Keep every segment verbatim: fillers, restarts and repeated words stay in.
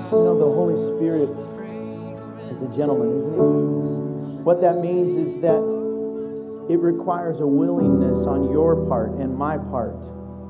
You know, the Holy Spirit is a gentleman, isn't he? What that means is that it requires a willingness on your part and my part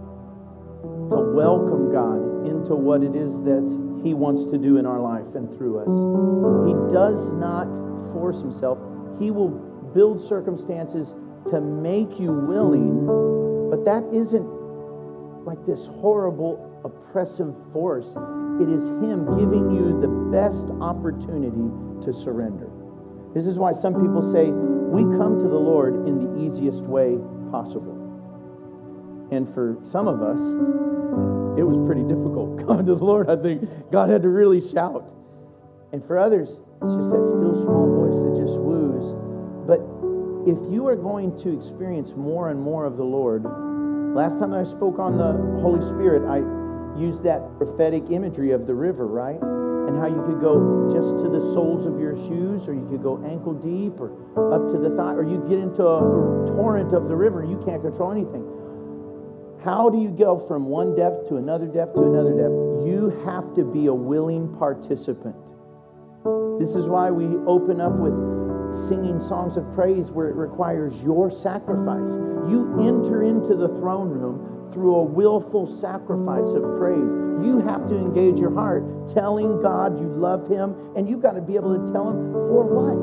to welcome God into what it is that He wants to do in our life and through us. He does not force Himself. He will build circumstances to make you willing, but that isn't like this horrible, oppressive force. It is Him giving you the best opportunity to surrender. This is why some people say, we come to the Lord in the easiest way possible. And for some of us, it was pretty difficult coming to the Lord. I think God had to really shout. And for others, it's just that still small voice that just woos. But if you are going to experience more and more of the Lord, last time I spoke on the Holy Spirit, I used that prophetic imagery of the river, right? And how you could go just to the soles of your shoes, or you could go ankle deep, or up to the thigh, or you get into a torrent of the river. You can't control anything. How do you go from one depth to another depth to another depth? You have to be a willing participant. This is why we open up with singing songs of praise where it requires your sacrifice. You enter into the throne room through a willful sacrifice of praise. You have to engage your heart, telling God you love Him, and you've got to be able to tell Him for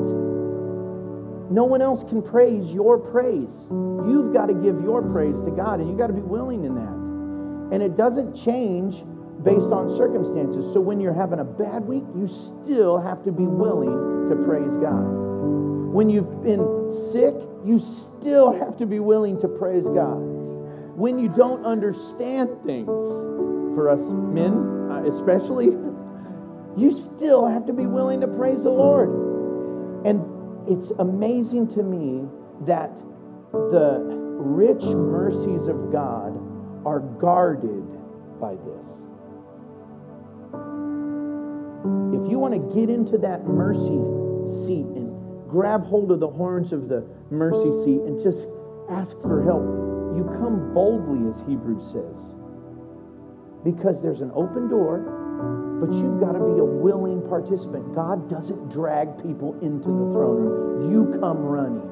what? No one else can praise your praise. You've got to give your praise to God, and you've got to be willing in that. And it doesn't change based on circumstances. So when you're having a bad week, you still have to be willing to praise God. When you've been sick, you still have to be willing to praise God. When you don't understand things, for us men especially, you still have to be willing to praise the Lord. And it's amazing to me that the rich mercies of God are guarded by this. If you want to get into that mercy seat and grab hold of the horns of the mercy seat and just ask for help, you come boldly, as Hebrews says, because there's an open door, but you've got to be a willing participant. God doesn't drag people into the throne room. You come running.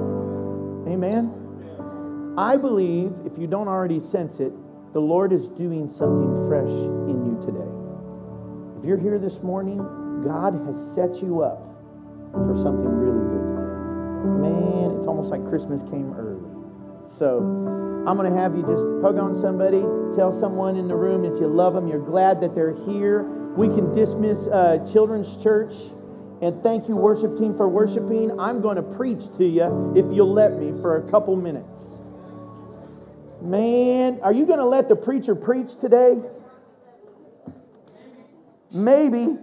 Amen? I believe, if you don't already sense it, the Lord is doing something fresh in you today. If you're here this morning, God has set you up for something really good today. Man, it's almost like Christmas came early. So I'm going to have you just hug on somebody, tell someone in the room that you love them, you're glad that they're here. We can dismiss uh, Children's Church. And thank you, worship team, for worshiping. I'm going to preach to you if you'll let me for a couple minutes. Man, are you going to let the preacher preach today? Maybe.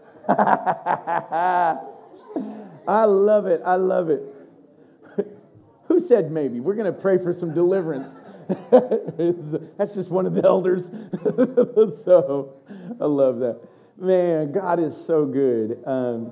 I love it. I love it. Who said maybe? We're going to pray for some deliverance. That's just one of the elders. So I love that. Man, God is so good. Um,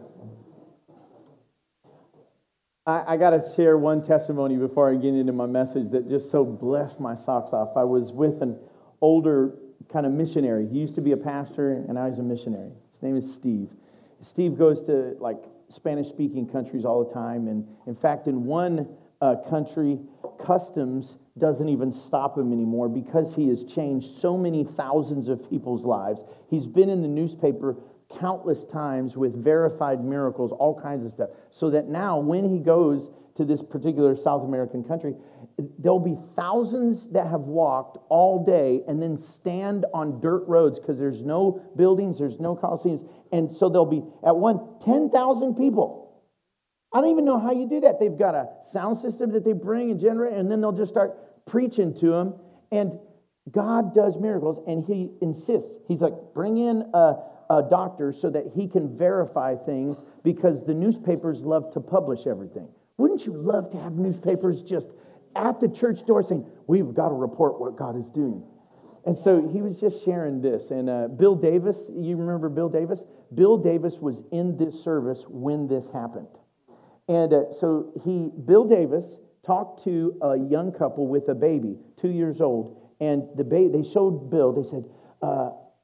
I, I got to share one testimony before I get into my message that just so blessed my socks off. I was with an older kind of missionary. He used to be a pastor, and now he's a missionary. His name is Steve. Steve goes to like Spanish-speaking countries all the time, and in fact, in one uh, country, customs doesn't even stop him anymore because he has changed so many thousands of people's lives. He's been in the newspaper countless times with verified miracles, all kinds of stuff, so that now when he goes to this particular South American country, there'll be thousands that have walked all day and then stand on dirt roads because there's no buildings, there's no coliseums, and so there'll be, at one, ten thousand people. I don't even know how you do that. They've got a sound system that they bring and generate, and then they'll just start preaching to them, and God does miracles, and He insists. He's like, bring in a, a doctor so that he can verify things because the newspapers love to publish everything. Wouldn't you love to have newspapers just at the church door saying, we've got to report what God is doing? And so he was just sharing this. And uh, Bill Davis, you remember Bill Davis? Bill Davis was in this service when this happened. And uh, so he, Bill Davis talked to a young couple with a baby, two years old. And the baby, they showed Bill, they said, uh,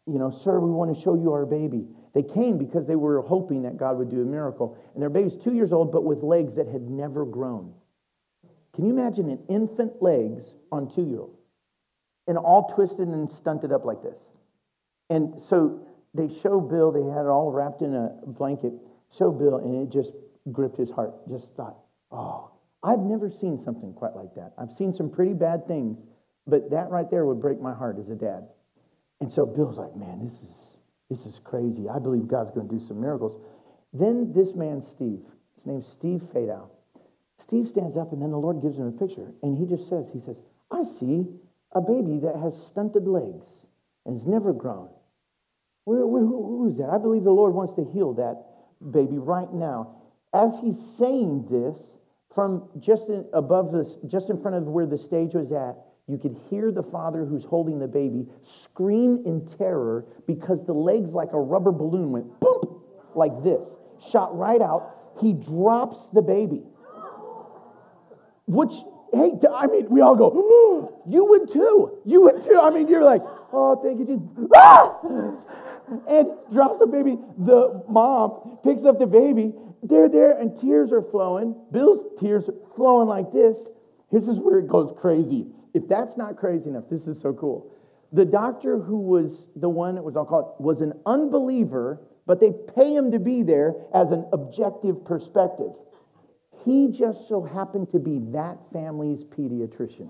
you know, sir, we want to show you our baby. They came because they were hoping that God would do a miracle. And their baby's two years old, but with legs that had never grown. Can you imagine an infant legs on two-year-old? And all twisted and stunted up like this. And so they show Bill, they had it all wrapped in a blanket, show Bill, and it just gripped his heart. Just thought, oh, I've never seen something quite like that. I've seen some pretty bad things, but that right there would break my heart as a dad. And so Bill's like, man, this is this is crazy. I believe God's going to do some miracles. Then this man, Steve, his name's Steve Fadow. Steve stands up, and then the Lord gives him a picture, and he just says, he says, I see a baby that has stunted legs and has never grown. Who, who, who is that? I believe the Lord wants to heal that baby right now. As he's saying this, from just in, above this, just in front of where the stage was at, you could hear the father who's holding the baby scream in terror because the legs, like a rubber balloon, went boom, like this, shot right out. He drops the baby. Which, hey, I mean, we all go, oh, you would too. You would too. I mean, you're like, oh, thank you, Jesus. Ah! And drops the baby. The mom picks up the baby. They're there, and tears are flowing. Bill's tears are flowing like this. This is where it goes crazy. If that's not crazy enough, this is so cool. The doctor who was the one that was, I'll call it, was an unbeliever, but they pay him to be there as an objective perspective. He just so happened to be that family's pediatrician.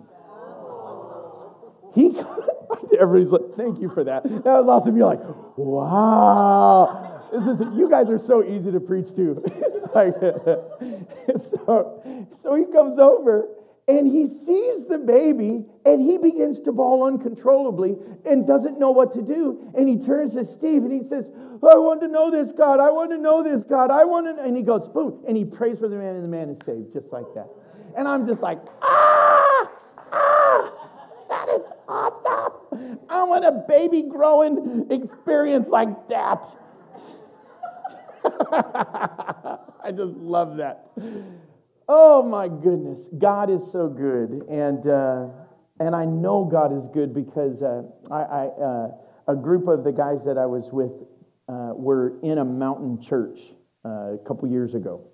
He, everybody's like, thank you for that. That was awesome. You're like, wow. This is, you guys are so easy to preach to. It's like, so, so he comes over and he sees the baby and he begins to bawl uncontrollably and doesn't know what to do. And he turns to Steve and he says, I want to know this, God. I want to know this, God. I want to, and he goes, boom, and he prays for the man, and the man is saved, just like that. And I'm just like, ah, ah, that is awesome. I want a baby growing experience like that. I just love that. Oh my goodness, God is so good, and uh, and I know God is good because uh, I, I uh, a group of the guys that I was with. Uh, were in a mountain church uh, a couple years ago.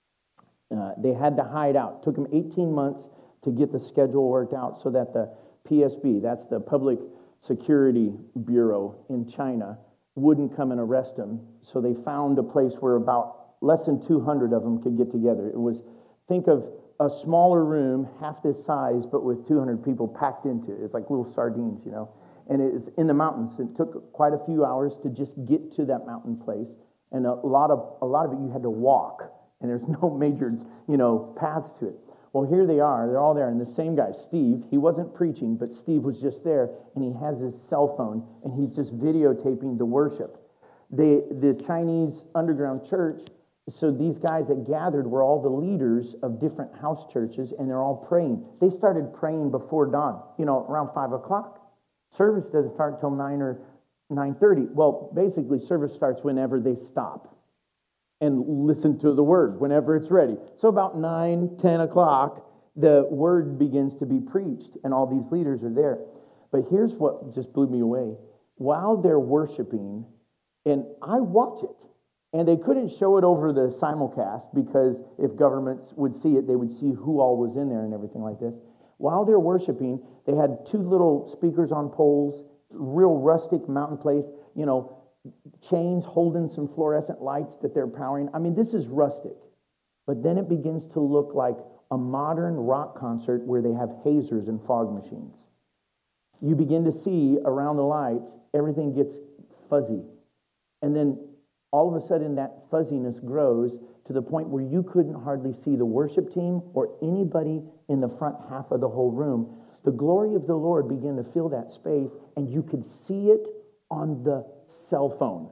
Uh, they had to hide out. It took them eighteen months to get the schedule worked out so that the P S B, that's the Public Security Bureau in China, wouldn't come and arrest them. So they found a place where about less than two hundred of them could get together. It was, think of a smaller room, half this size, but with two hundred people packed into it. It's like little sardines, you know. And it is in the mountains. It took quite a few hours to just get to that mountain place. And a lot of a lot of it you had to walk. And there's no major, you know, paths to it. Well, here they are. They're all there. And the same guy, Steve, he wasn't preaching, but Steve was just there. And he has his cell phone. And he's just videotaping the worship. They, the Chinese underground church, so these guys that gathered were all the leaders of different house churches. And they're all praying. They started praying before dawn, you know, around five o'clock. Service doesn't start until nine or nine thirty. Well, basically, service starts whenever they stop and listen to the word, whenever it's ready. So about nine, ten o'clock, the word begins to be preached, and all these leaders are there. But here's what just blew me away. While they're worshiping, and I watch it, and they couldn't show it over the simulcast because if governments would see it, they would see who all was in there and everything like this. While they're worshiping, they had two little speakers on poles, real rustic mountain place, you know, chains holding some fluorescent lights that they're powering. I mean, this is rustic. But then it begins to look like a modern rock concert where they have hazers and fog machines. You begin to see around the lights, everything gets fuzzy. And then all of a sudden that fuzziness grows to the point where you couldn't hardly see the worship team or anybody in the front half of the whole room. The glory of the Lord began to fill that space, and you could see it on the cell phone.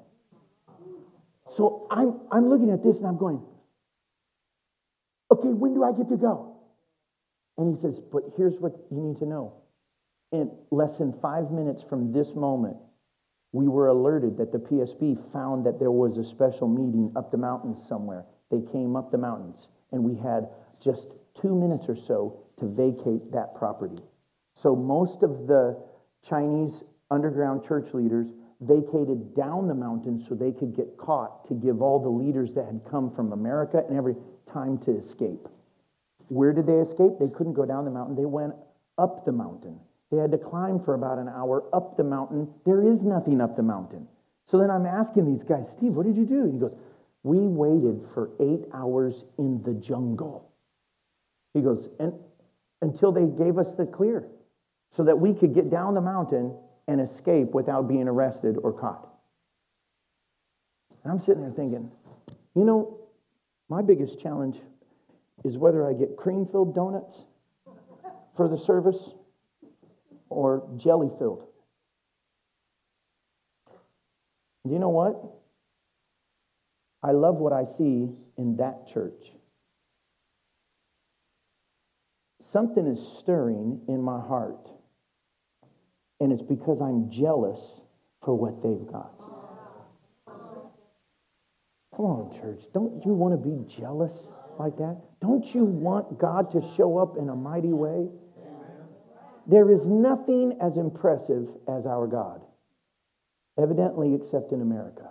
So I'm, I'm looking at this, and I'm going, okay, when do I get to go? And he says, but here's what you need to know. In less than five minutes from this moment, we were alerted that the P S B found that there was a special meeting up the mountains somewhere. They came up the mountains, and we had just two minutes or so to vacate that property. So most of the Chinese underground church leaders, vacated down the mountain so they could get caught, to give all the leaders that had come from America and every time to escape. Where did they escape? They couldn't go down the mountain. They went up the mountain. They had to climb for about an hour up the mountain. There is nothing up the mountain. So then I'm asking these guys, Steve, what did you do? He goes, we waited for eight hours in the jungle. He goes, and until they gave us the clear so that we could get down the mountain and escape without being arrested or caught. And I'm sitting there thinking, you know, my biggest challenge is whether I get cream-filled donuts for the service or jelly-filled. You know what? I love what I see in that church. Something is stirring in my heart, and it's because I'm jealous for what they've got. Come on, church. Don't you want to be jealous like that? Don't you want God to show up in a mighty way? There is nothing as impressive as our God, evidently, except in America.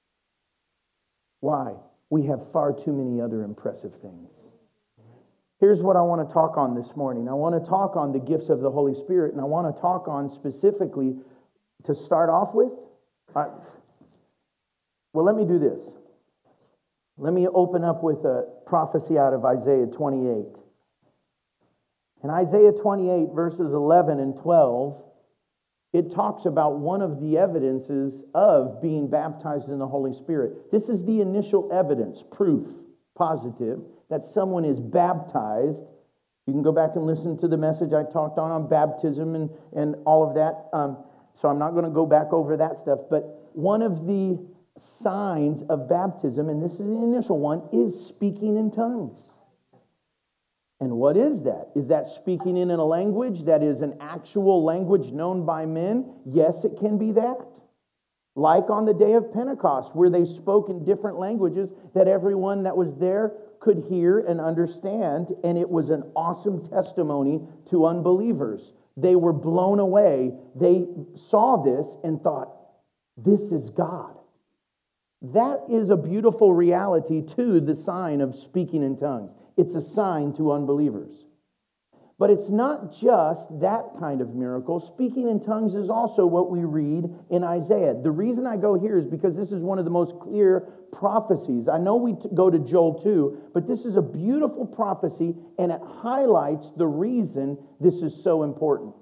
Why? We have far too many other impressive things. Here's what I want to talk on this morning. I want to talk on the gifts of the Holy Spirit, and I want to talk on specifically, to start off with, I, well, let me do this. Let me open up with a prophecy out of Isaiah twenty-eight. In Isaiah twenty-eight, verses eleven and twelve, it talks about one of the evidences of being baptized in the Holy Spirit. This is the initial evidence, proof, positive, that someone is baptized. You can go back and listen to the message I talked on on baptism and, and all of that. Um, so I'm not going to go back over that stuff. But one of the signs of baptism, and this is the initial one, is speaking in tongues. And what is that? Is that speaking in a language that is an actual language known by men? Yes, it can be that. Like on the day of Pentecost, where they spoke in different languages that everyone that was there could hear and understand, and it was an awesome testimony to unbelievers. They were blown away. They saw this and thought, this is God. That is a beautiful reality to the sign of speaking in tongues. It's a sign to unbelievers. But it's not just that kind of miracle. Speaking in tongues is also what we read in Isaiah. The reason I go here is because this is one of the most clear prophecies. I know we go to Joel two, but this is a beautiful prophecy, and it highlights the reason this is so important.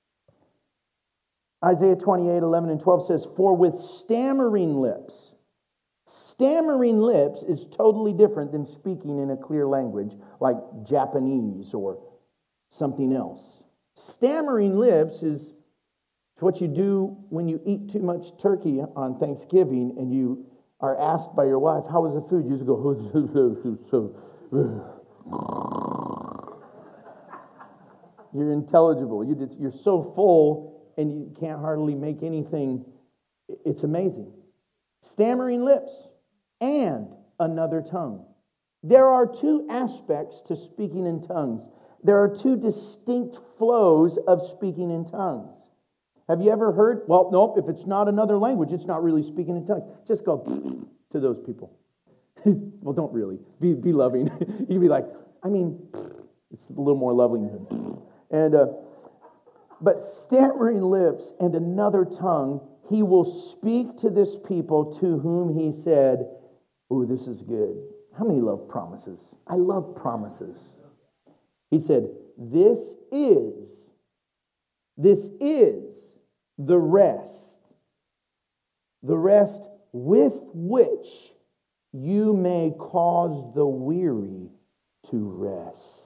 Isaiah twenty-eight, eleven and twelve says, "For with stammering lips," stammering lips is totally different than speaking in a clear language like Japanese or something else. Stammering lips is what you do when you eat too much turkey on Thanksgiving and you are asked by your wife, how was the food? You just go, you're intelligible. You just, you're so full and you can't hardly make anything. It's amazing. Stammering lips and another tongue. There are two aspects to speaking in tongues. There are two distinct flows of speaking in tongues. Have you ever heard, well, nope, if it's not another language, it's not really speaking in tongues. Just go to those people. Well, don't really. Be, be loving. You'd be like, I mean, it's a little more loving. And, uh, but stammering lips and another tongue, he will speak to this people to whom he said, ooh, this is good. How many love promises? I love promises. He said, this is, this is the rest, the rest with which you may cause the weary to rest.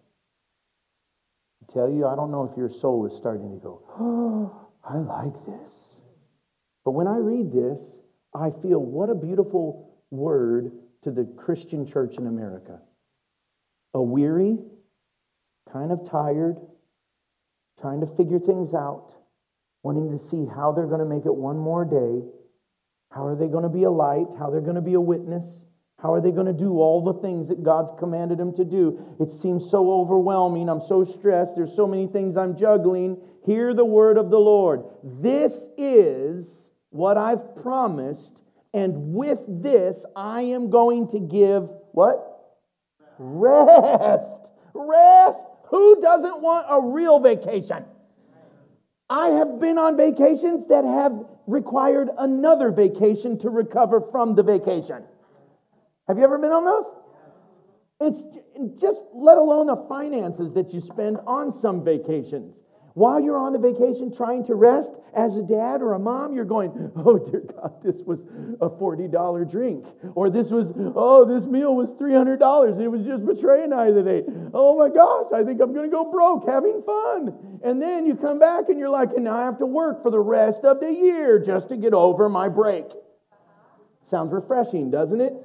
I tell you, I don't know if your soul is starting to go, oh, I like this. But when I read this, I feel what a beautiful word to the Christian church in America. A weary, kind of tired, trying to figure things out, wanting to see how they're going to make it one more day. How are they going to be a light? How they're going to be a witness? How are they going to do all the things that God's commanded them to do? It seems so overwhelming. I'm so stressed. There's so many things I'm juggling. Hear the word of the Lord. This is what I've promised, and with this I am going to give what? Rest. Rest. Who doesn't want a real vacation? I have been on vacations that have required another vacation to recover from the vacation. Have you ever been on those? It's just, let alone the finances that you spend on some vacations. While you're on the vacation trying to rest, as a dad or a mom, you're going, oh, dear God, this was a forty dollars drink. Or this was, oh, this meal was three hundred dollars. It was just Betray and I today. Oh, my gosh, I think I'm going to go broke having fun. And then you come back and you're like, and now I have to work for the rest of the year just to get over my break. Sounds refreshing, doesn't it?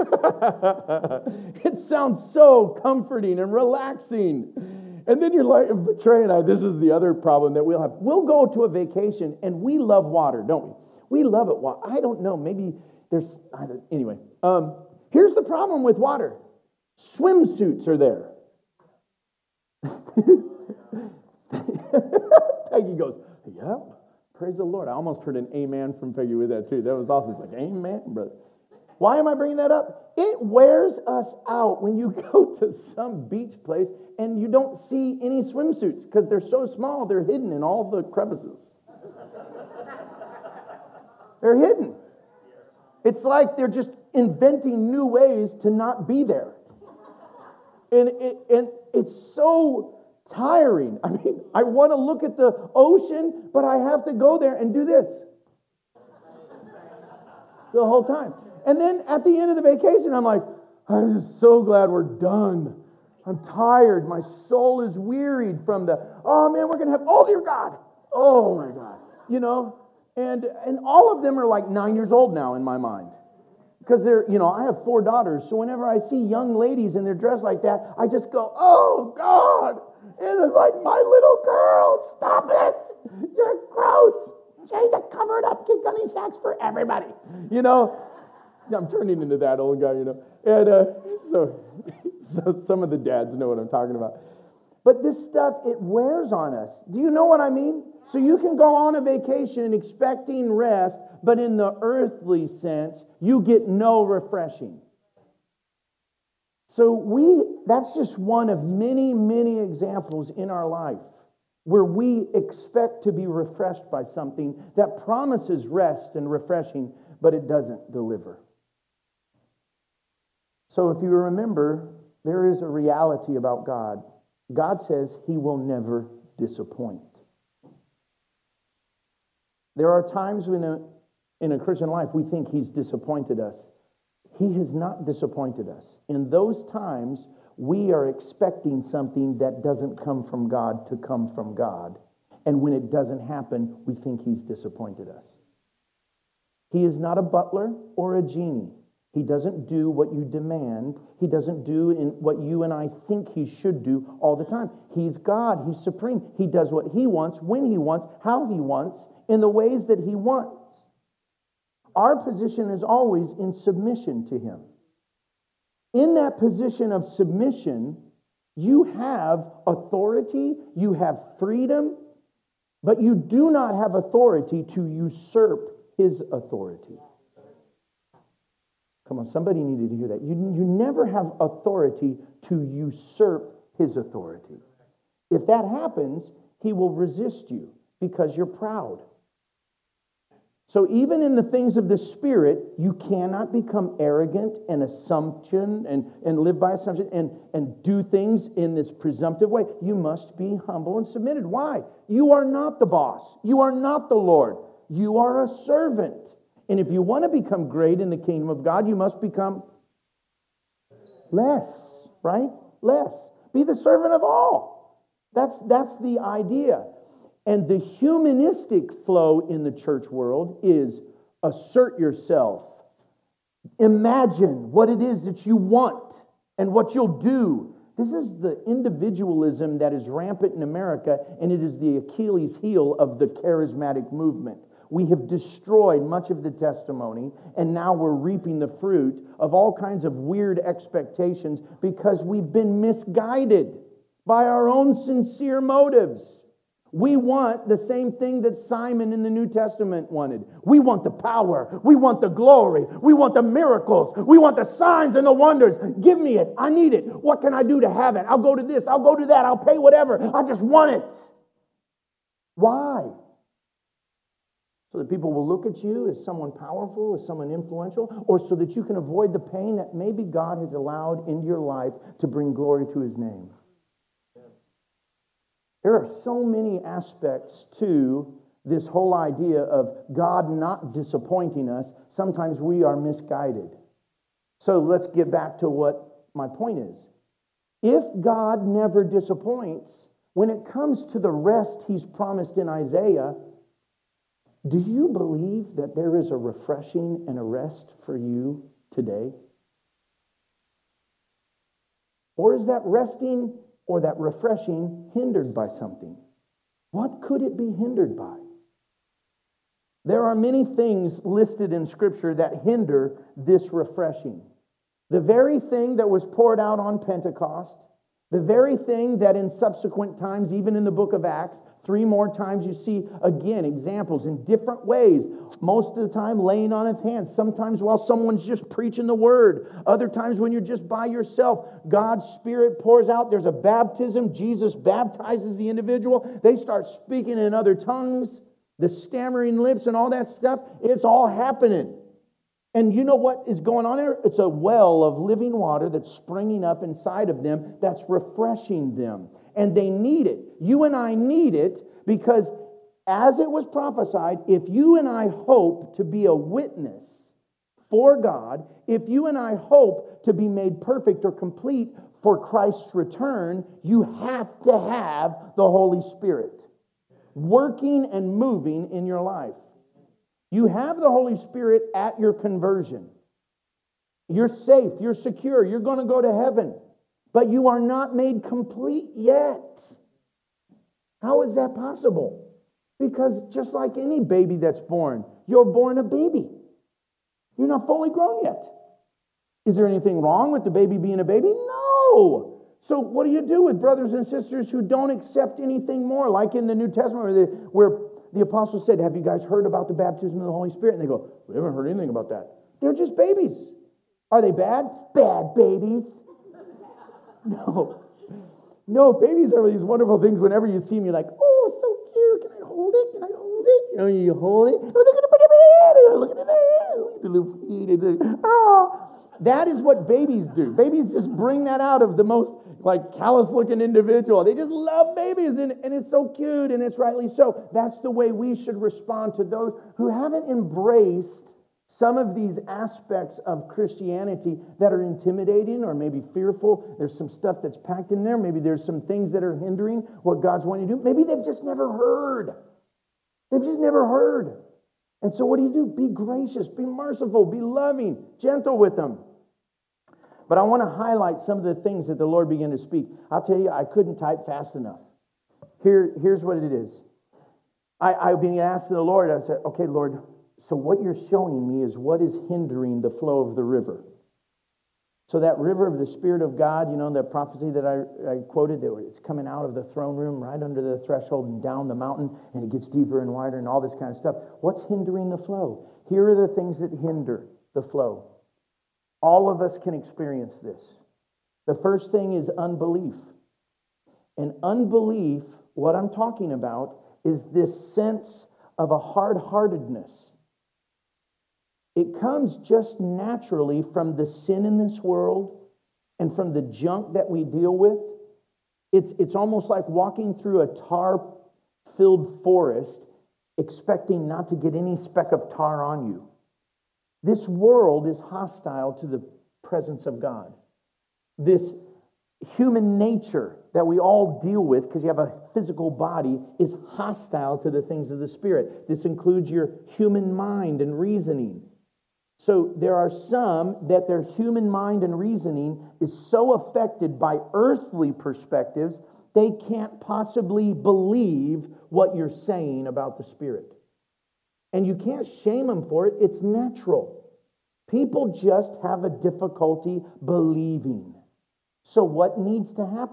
It sounds so comforting and relaxing. And then you're like, Betray and I, this is the other problem that we'll have. We'll go to a vacation and we love water, don't we? We love it. I don't know. Maybe there's, I don't, anyway. Um, here's the problem with water. Swimsuits are there. Peggy goes, yep. Praise the Lord. I almost heard an amen from Peggy with that too. That was awesome. It's like, amen, brother. Why am I bringing that up? It wears us out when you go to some beach place and you don't see any swimsuits because they're so small, they're hidden in all the crevices. They're hidden. It's like they're just inventing new ways to not be there. And, it, and it's so tiring. I mean, I want to look at the ocean, but I have to go there and do this the whole time. And then at the end of the vacation, I'm like, I'm just so glad we're done. I'm tired. My soul is wearied from the, oh man, we're going to have, oh dear God. Oh my God. You know, and and all of them are like nine years old now in my mind. Because they're, you know, I have four daughters. So whenever I see young ladies and they're dressed like that, I just go, oh God. And it's like, my little girl, stop it. You're gross. Change it, cover it up, get gunny sacks for everybody. You know, I'm turning into that old guy, you know. And uh, so, so some of the dads know what I'm talking about. But this stuff, it wears on us. Do you know what I mean? So you can go on a vacation expecting rest, but in the earthly sense, you get no refreshing. So we, that's just one of many, many examples in our life where we expect to be refreshed by something that promises rest and refreshing, but it doesn't deliver. So if you remember, there is a reality about God. God says He will never disappoint. There are times when a, in a Christian life we think He's disappointed us. He has not disappointed us. In those times, we are expecting something that doesn't come from God to come from God. And when it doesn't happen, we think He's disappointed us. He is not a butler or a genie. He doesn't do what you demand. He doesn't do in what you and I think He should do all the time. He's God. He's supreme. He does what He wants, when He wants, how He wants, in the ways that He wants. Our position is always in submission to Him. In that position of submission, you have authority, you have freedom, but you do not have authority to usurp His authority. Come on, somebody needed to hear that. You, you never have authority to usurp His authority. If that happens, He will resist you because you're proud. So even in the things of the Spirit, you cannot become arrogant and assumption and, and live by assumption and, and do things in this presumptive way. You must be humble and submitted. Why? You are not the boss. You are not the Lord. You are a servant. And if you want to become great in the kingdom of God, you must become less, right? Less. Be the servant of all. That's, that's the idea. And the humanistic flow in the church world is assert yourself. Imagine what it is that you want and what you'll do. This is the individualism that is rampant in America, and it is the Achilles heel of the charismatic movement. We have destroyed much of the testimony, and now we're reaping the fruit of all kinds of weird expectations because we've been misguided by our own sincere motives. We want the same thing that Simon in the New Testament wanted. We want the power. We want the glory. We want the miracles. We want the signs and the wonders. Give me it. I need it. What can I do to have it? I'll go to this. I'll go to that. I'll pay whatever. I just want it. Why? So that people will look at you as someone powerful, as someone influential, or so that you can avoid the pain that maybe God has allowed into your life to bring glory to His name. There are so many aspects to this whole idea of God not disappointing us. Sometimes we are misguided. So let's get back to what my point is. If God never disappoints, when it comes to the rest He's promised in Isaiah, do you believe that there is a refreshing and a rest for you today? Or is that resting or that refreshing hindered by something? What could it be hindered by? There are many things listed in Scripture that hinder this refreshing. The very thing that was poured out on Pentecost, the very thing that in subsequent times, even in the book of Acts, three more times you see, again, examples in different ways. Most of the time, laying on of hands. Sometimes while someone's just preaching the word. Other times when you're just by yourself, God's Spirit pours out. There's a baptism. Jesus baptizes the individual. They start speaking in other tongues. The stammering lips and all that stuff. It's all happening. And you know what is going on there? It's a well of living water that's springing up inside of them that's refreshing them. And they need it. You and I need it because as it was prophesied, if you and I hope to be a witness for God, if you and I hope to be made perfect or complete for Christ's return, you have to have the Holy Spirit working and moving in your life. You have the Holy Spirit at your conversion. You're safe. You're secure. You're going to go to heaven. But you are not made complete yet. How is that possible? Because just like any baby that's born, you're born a baby. You're not fully grown yet. Is there anything wrong with the baby being a baby? No. So what do you do with brothers and sisters who don't accept anything more? Like in the New Testament where, they, where the apostles said, have you guys heard about the baptism of the Holy Spirit? And they go, we haven't heard anything about that. They're just babies. Are they bad? Bad babies. No. No, babies are these wonderful things. Whenever you see them, you're like, oh, so cute. Can I hold it? Can I hold it? You know, you hold it. Oh, they're going to put it in. Look at the head. The little feet. Oh. That is what babies do. Babies just bring that out of the most like callous-looking individual. They just love babies, and, and it's so cute, and it's rightly so. That's the way we should respond to those who haven't embraced some of these aspects of Christianity that are intimidating or maybe fearful. There's some stuff that's packed in there. Maybe there's some things that are hindering what God's wanting to do. Maybe they've just never heard. They've just never heard. And so what do you do? Be gracious, be merciful, be loving, gentle with them. But I want to highlight some of the things that the Lord began to speak. I'll tell you, I couldn't type fast enough. Here, here's what it is. I, I've been asking the Lord, I said, okay, Lord, so what you're showing me is what is hindering the flow of the river. So that river of the Spirit of God, you know, that prophecy that I, I quoted, that it's coming out of the throne room, right under the threshold and down the mountain, and it gets deeper and wider and all this kind of stuff. What's hindering the flow? Here are the things that hinder the flow. All of us can experience this. The first thing is unbelief. And unbelief, what I'm talking about, is this sense of a hard-heartedness. It comes just naturally from the sin in this world and from the junk that we deal with. It's, it's almost like walking through a tar-filled forest expecting not to get any speck of tar on you. This world is hostile to the presence of God. This human nature that we all deal with, because you have a physical body, is hostile to the things of the Spirit. This includes your human mind and reasoning. So there are some that their human mind and reasoning is so affected by earthly perspectives, they can't possibly believe what you're saying about the Spirit. And you can't shame them for it. It's natural. People just have a difficulty believing. So what needs to happen?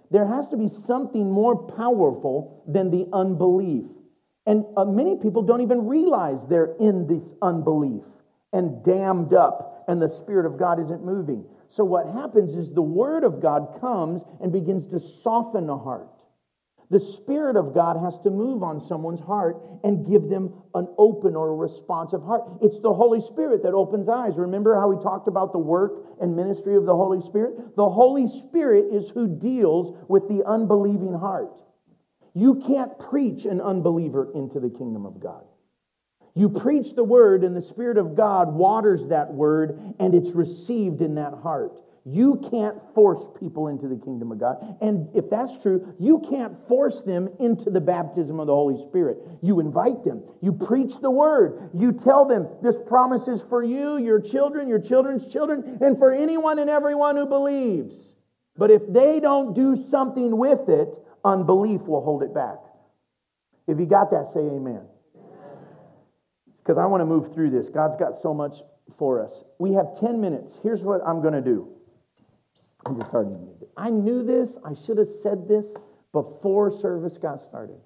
There has to be something more powerful than the unbelief. And uh, many people don't even realize they're in this unbelief and dammed up, and the Spirit of God isn't moving. So what happens is the Word of God comes and begins to soften the heart. The Spirit of God has to move on someone's heart and give them an open or a responsive heart. It's the Holy Spirit that opens eyes. Remember how we talked about the work and ministry of the Holy Spirit? The Holy Spirit is who deals with the unbelieving heart. You can't preach an unbeliever into the kingdom of God. You preach the word, and the Spirit of God waters that word, and it's received in that heart. You can't force people into the kingdom of God. And if that's true, you can't force them into the baptism of the Holy Spirit. You invite them. You preach the word. You tell them this promise is for you, your children, your children's children, and for anyone and everyone who believes. But if they don't do something with it, unbelief will hold it back. If you got that, say amen. Because I want to move through this. God's got so much for us. We have ten minutes. Here's what I'm going to do. I'm just starting. I knew this. I should have said this before service got started.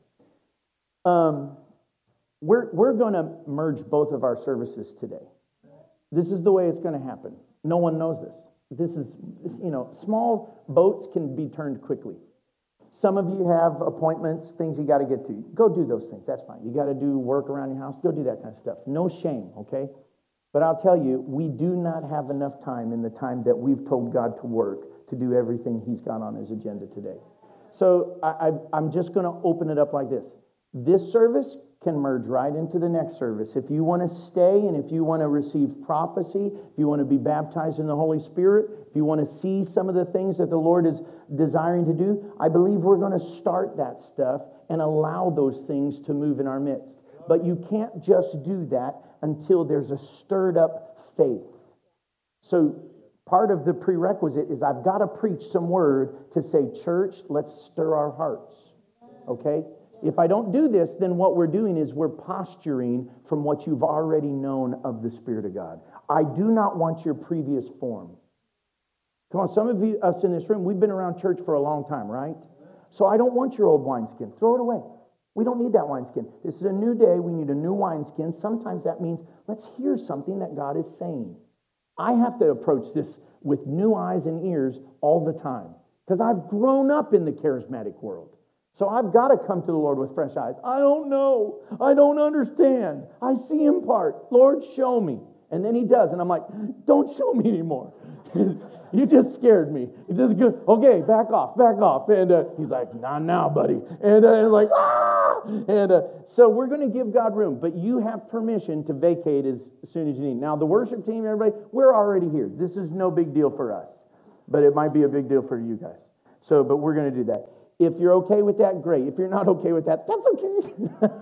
Um, we're we're going to merge both of our services today. This is the way it's going to happen. No one knows this. This is, you know, small boats can be turned quickly. Some of you have appointments, things you got to get to. Go do those things. That's fine. You got to do work around your house. Go do that kind of stuff. No shame, okay? But I'll tell you, we do not have enough time in the time that we've told God to work to do everything He's got on His agenda today. So I, I, I'm just going to open it up like this. This service can merge right into the next service. If you want to stay and if you want to receive prophecy, if you want to be baptized in the Holy Spirit, if you want to see some of the things that the Lord is desiring to do, I believe we're going to start that stuff and allow those things to move in our midst. But you can't just do that until there's a stirred up faith. So part of the prerequisite is I've got to preach some word to say, church, let's stir our hearts. Okay? If I don't do this, then what we're doing is we're posturing from what you've already known of the Spirit of God. I do not want your previous form. Come on, some of you, us in this room, we've been around church for a long time, right? So I don't want your old wineskin. Throw it away. We don't need that wineskin. This is a new day. We need a new wineskin. Sometimes that means let's hear something that God is saying. I have to approach this with new eyes and ears all the time because I've grown up in the charismatic world. So I've got to come to the Lord with fresh eyes. I don't know. I don't understand. I see in part. Lord, show me. And then He does. And I'm like, don't show me anymore. You just scared me. You just go, okay, back off, back off. And uh, He's like, not now, buddy. And, uh, and like, ah! And uh, so we're going to give God room. But you have permission to vacate as, as soon as you need. Now, the worship team, everybody, we're already here. This is no big deal for us. But it might be a big deal for you guys. So, but we're going to do that. If you're okay with that, great. If you're not okay with that, that's okay.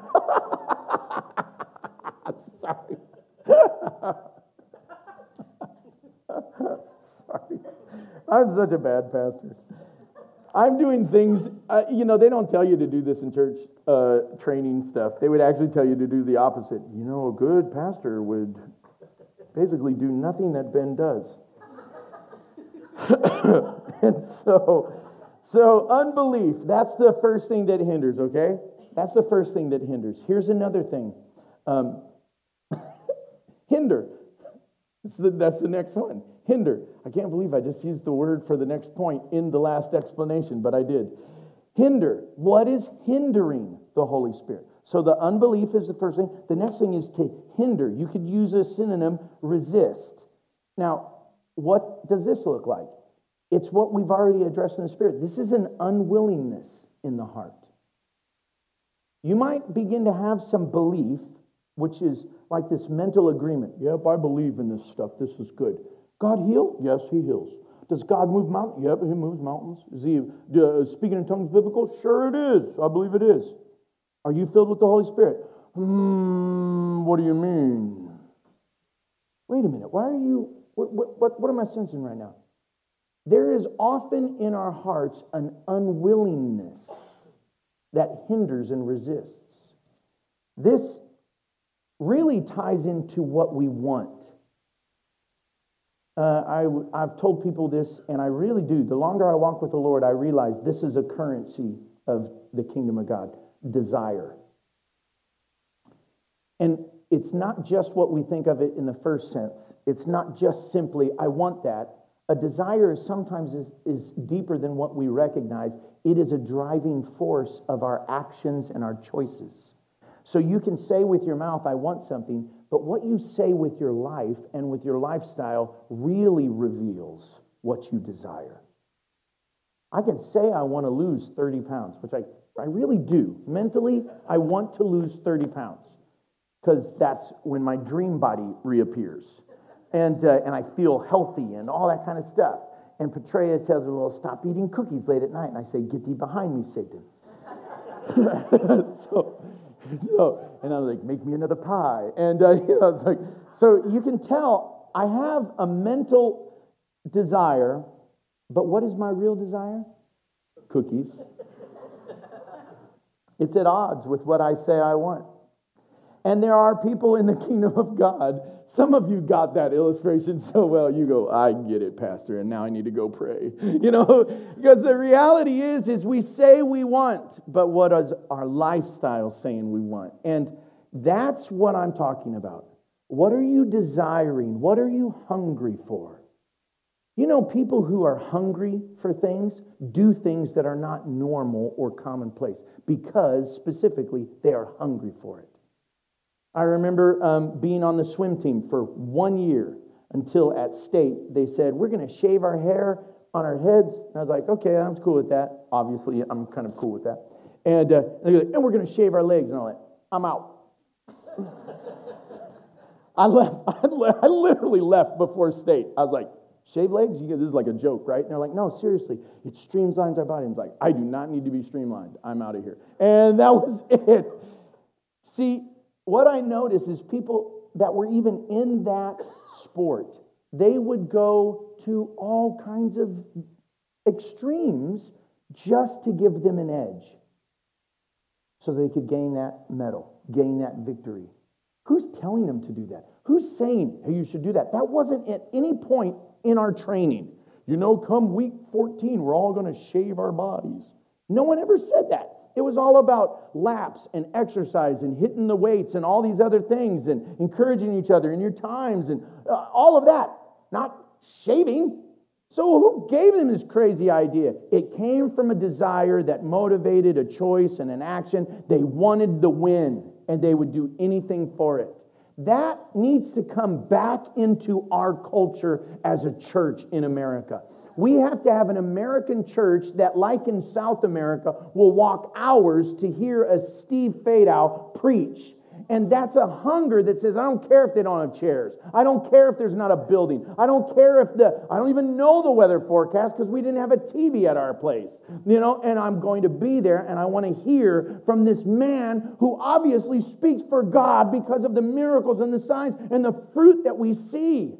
Sorry. Sorry. I'm such a bad pastor. I'm doing things, uh, you know, they don't tell you to do this in church uh, training stuff. They would actually tell you to do the opposite. You know, a good pastor would basically do nothing that Ben does. And so... So unbelief, that's the first thing that hinders, okay? That's the first thing that hinders. Here's another thing. Um, hinder. That's the, that's the next one. Hinder. I can't believe I just used the word for the next point in the last explanation, but I did. Hinder. What is hindering the Holy Spirit? So the unbelief is the first thing. The next thing is to hinder. You could use a synonym, resist. Now, what does this look like? It's what we've already addressed in the Spirit. This is an unwillingness in the heart. You might begin to have some belief, which is like this mental agreement. Yep, I believe in this stuff. This is good. God heal? Yes, He heals. Does God move mountains? Yep, He moves mountains. Is He uh, speaking in tongues biblical? Sure it is. I believe it is. Are you filled with the Holy Spirit? Hmm, what do you mean? Wait a minute. Why are you, what, what, what, what am I sensing right now? There is often in our hearts an unwillingness that hinders and resists. This really ties into what we want. Uh, I, I've told people this, and I really do. The longer I walk with the Lord, I realize this is a currency of the kingdom of God, desire. And it's not just what we think of it in the first sense. It's not just simply, I want that. A desire is sometimes is, is deeper than what we recognize. It is a driving force of our actions and our choices. So you can say with your mouth, I want something, but what you say with your life and with your lifestyle really reveals what you desire. I can say I want to lose thirty pounds, which I, I really do. Mentally, I want to lose thirty pounds because that's when my dream body reappears. And, uh, and I feel healthy and all that kind of stuff. And Petrea tells me, well, stop eating cookies late at night. And I say, get thee behind me, Satan. so... So, and I'm like, make me another pie. And, uh, you know, it's like, so you can tell I have a mental desire, but what is my real desire? Cookies. It's at odds with what I say I want. And there are people in the kingdom of God. Some of you got that illustration so well, you go, I get it, Pastor, and now I need to go pray. You know, because the reality is, is we say we want, but what is our lifestyle saying we want? And that's what I'm talking about. What are you desiring? What are you hungry for? You know, people who are hungry for things do things that are not normal or commonplace because, specifically, they are hungry for it. I remember um, being on the swim team for one year until at state they said, we're going to shave our hair on our heads. And I was like, okay, I'm cool with that. Obviously, I'm kind of cool with that. And, uh, and, like, and we're going to shave our legs and all that. I'm out. I left. I, le- I literally left before state. I was like, shave legs? You get, this is like a joke, right? And they're like, no, seriously. It streamlines our body. I was like, I do not need to be streamlined. I'm out of here. And that was it. See, what I noticed is people that were even in that sport, they would go to all kinds of extremes just to give them an edge so they could gain that medal, gain that victory. Who's telling them to do that? Who's saying, hey, you should do that? That wasn't at any point in our training. You know, come week fourteen, we're all going to shave our bodies. No one ever said that. It was all about laps and exercise and hitting the weights and all these other things and encouraging each other in your times and uh, all of that, not shaving. So who gave them this crazy idea? It came from a desire that motivated a choice and an action. They wanted the win, and they would do anything for it. That needs to come back into our culture as a church in America. We have to have an American church that, like in South America, will walk hours to hear a Steve Fadow preach. And that's a hunger that says, I don't care if they don't have chairs. I don't care if there's not a building. I don't care if the, I don't even know the weather forecast because we didn't have a T V at our place. You know, and I'm going to be there and I want to hear from this man who obviously speaks for God because of the miracles and the signs and the fruit that we see.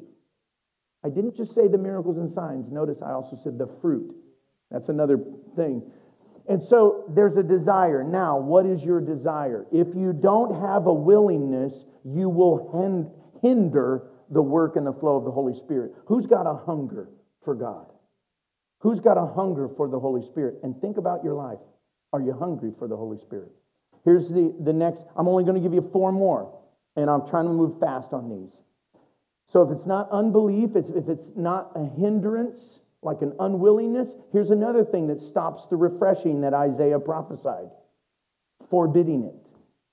I didn't just say the miracles and signs. Notice I also said the fruit. That's another thing. And so there's a desire. Now, what is your desire? If you don't have a willingness, you will hinder the work and the flow of the Holy Spirit. Who's got a hunger for God? Who's got a hunger for the Holy Spirit? And think about your life. Are you hungry for the Holy Spirit? Here's the, the next. I'm only going to give you four more. And I'm trying to move fast on these. So if it's not unbelief, if it's not a hindrance, like an unwillingness, here's another thing that stops the refreshing that Isaiah prophesied. Forbidding it.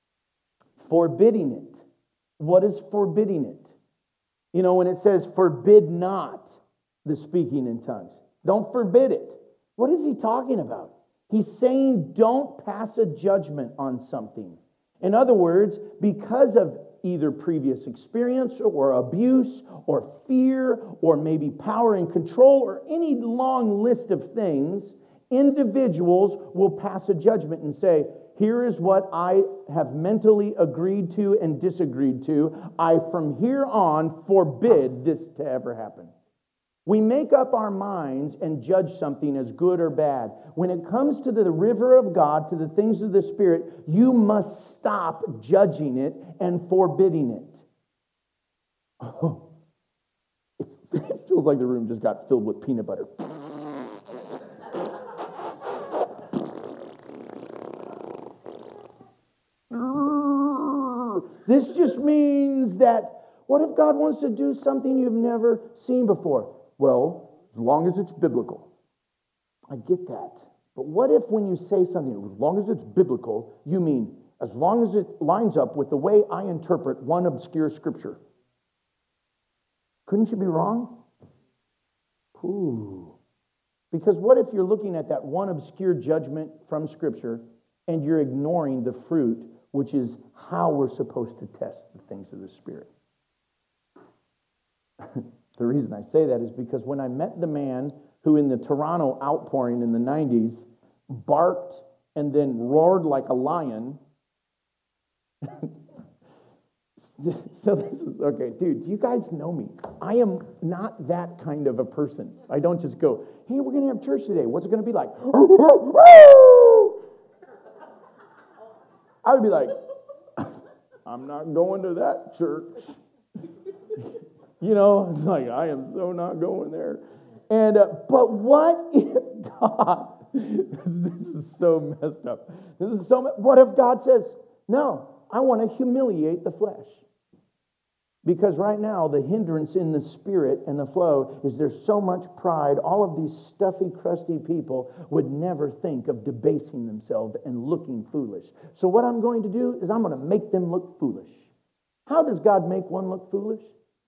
Forbidding it. What is forbidding it? You know, when it says, forbid not the speaking in tongues. Don't forbid it. What is he talking about? He's saying don't pass a judgment on something. In other words, because of either previous experience or abuse or fear or maybe power and control or any long list of things, individuals will pass a judgment and say, here is what I have mentally agreed to and disagreed to. I, from here on, forbid this to ever happen. We make up our minds and judge something as good or bad. When it comes to the river of God, to the things of the Spirit, you must stop judging it and forbidding it. Oh, it feels like the room just got filled with peanut butter. This just means that, what if God wants to do something you've never seen before? Well, as long as it's biblical. I get that. But what if when you say something, as long as it's biblical, you mean as long as it lines up with the way I interpret one obscure scripture? Couldn't you be wrong? Ooh. Because what if you're looking at that one obscure judgment from scripture and you're ignoring the fruit, which is how we're supposed to test the things of the Spirit? The reason I say that is because when I met the man who in the Toronto outpouring in the nineties barked and then roared like a lion. So this is, okay, dude, do you guys know me? I am not that kind of a person. I don't just go, hey, we're going to have church today. What's it going to be like? I would be like, I'm not going to that church. You know, it's like, I am so not going there. And, uh, but what if God, this, this is so messed up. This is so, what if God says, no, I want to humiliate the flesh? Because right now, the hindrance in the spirit and the flow is there's so much pride. All of these stuffy, crusty people would never think of debasing themselves and looking foolish. So what I'm going to do is I'm going to make them look foolish. How does God make one look foolish?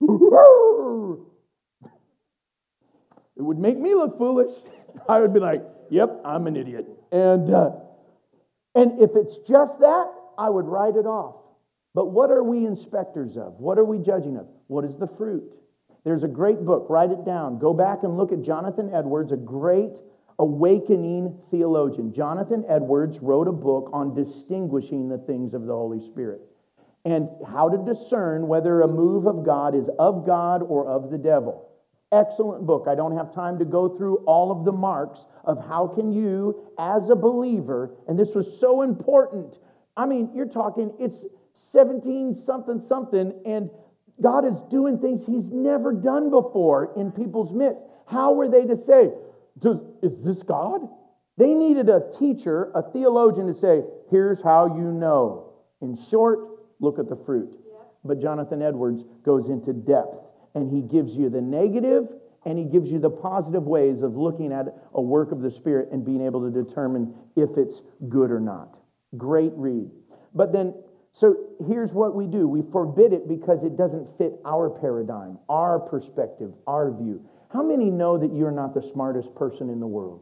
It would make me look foolish. I would be like, yep, I'm an idiot. And, uh, and if it's just that, I would write it off. But what are we inspectors of? What are we judging of? What is the fruit? There's a great book. Write it down. Go back and look at Jonathan Edwards, a great awakening theologian. Jonathan Edwards wrote a book on distinguishing the things of the Holy Spirit and how to discern whether a move of God is of God or of the devil. Excellent book. I don't have time to go through all of the marks of how can you, as a believer, and this was so important. I mean, you're talking, it's seventeen something something, and God is doing things he's never done before in people's midst. How were they to say, is this God? They needed a teacher, a theologian to say, here's how you know. In short, look at the fruit. But Jonathan Edwards goes into depth, and he gives you the negative, and he gives you the positive ways of looking at a work of the Spirit and being able to determine if it's good or not. Great read. But then, so here's what we do. We forbid it because it doesn't fit our paradigm, our perspective, our view. How many know that you're not the smartest person in the world?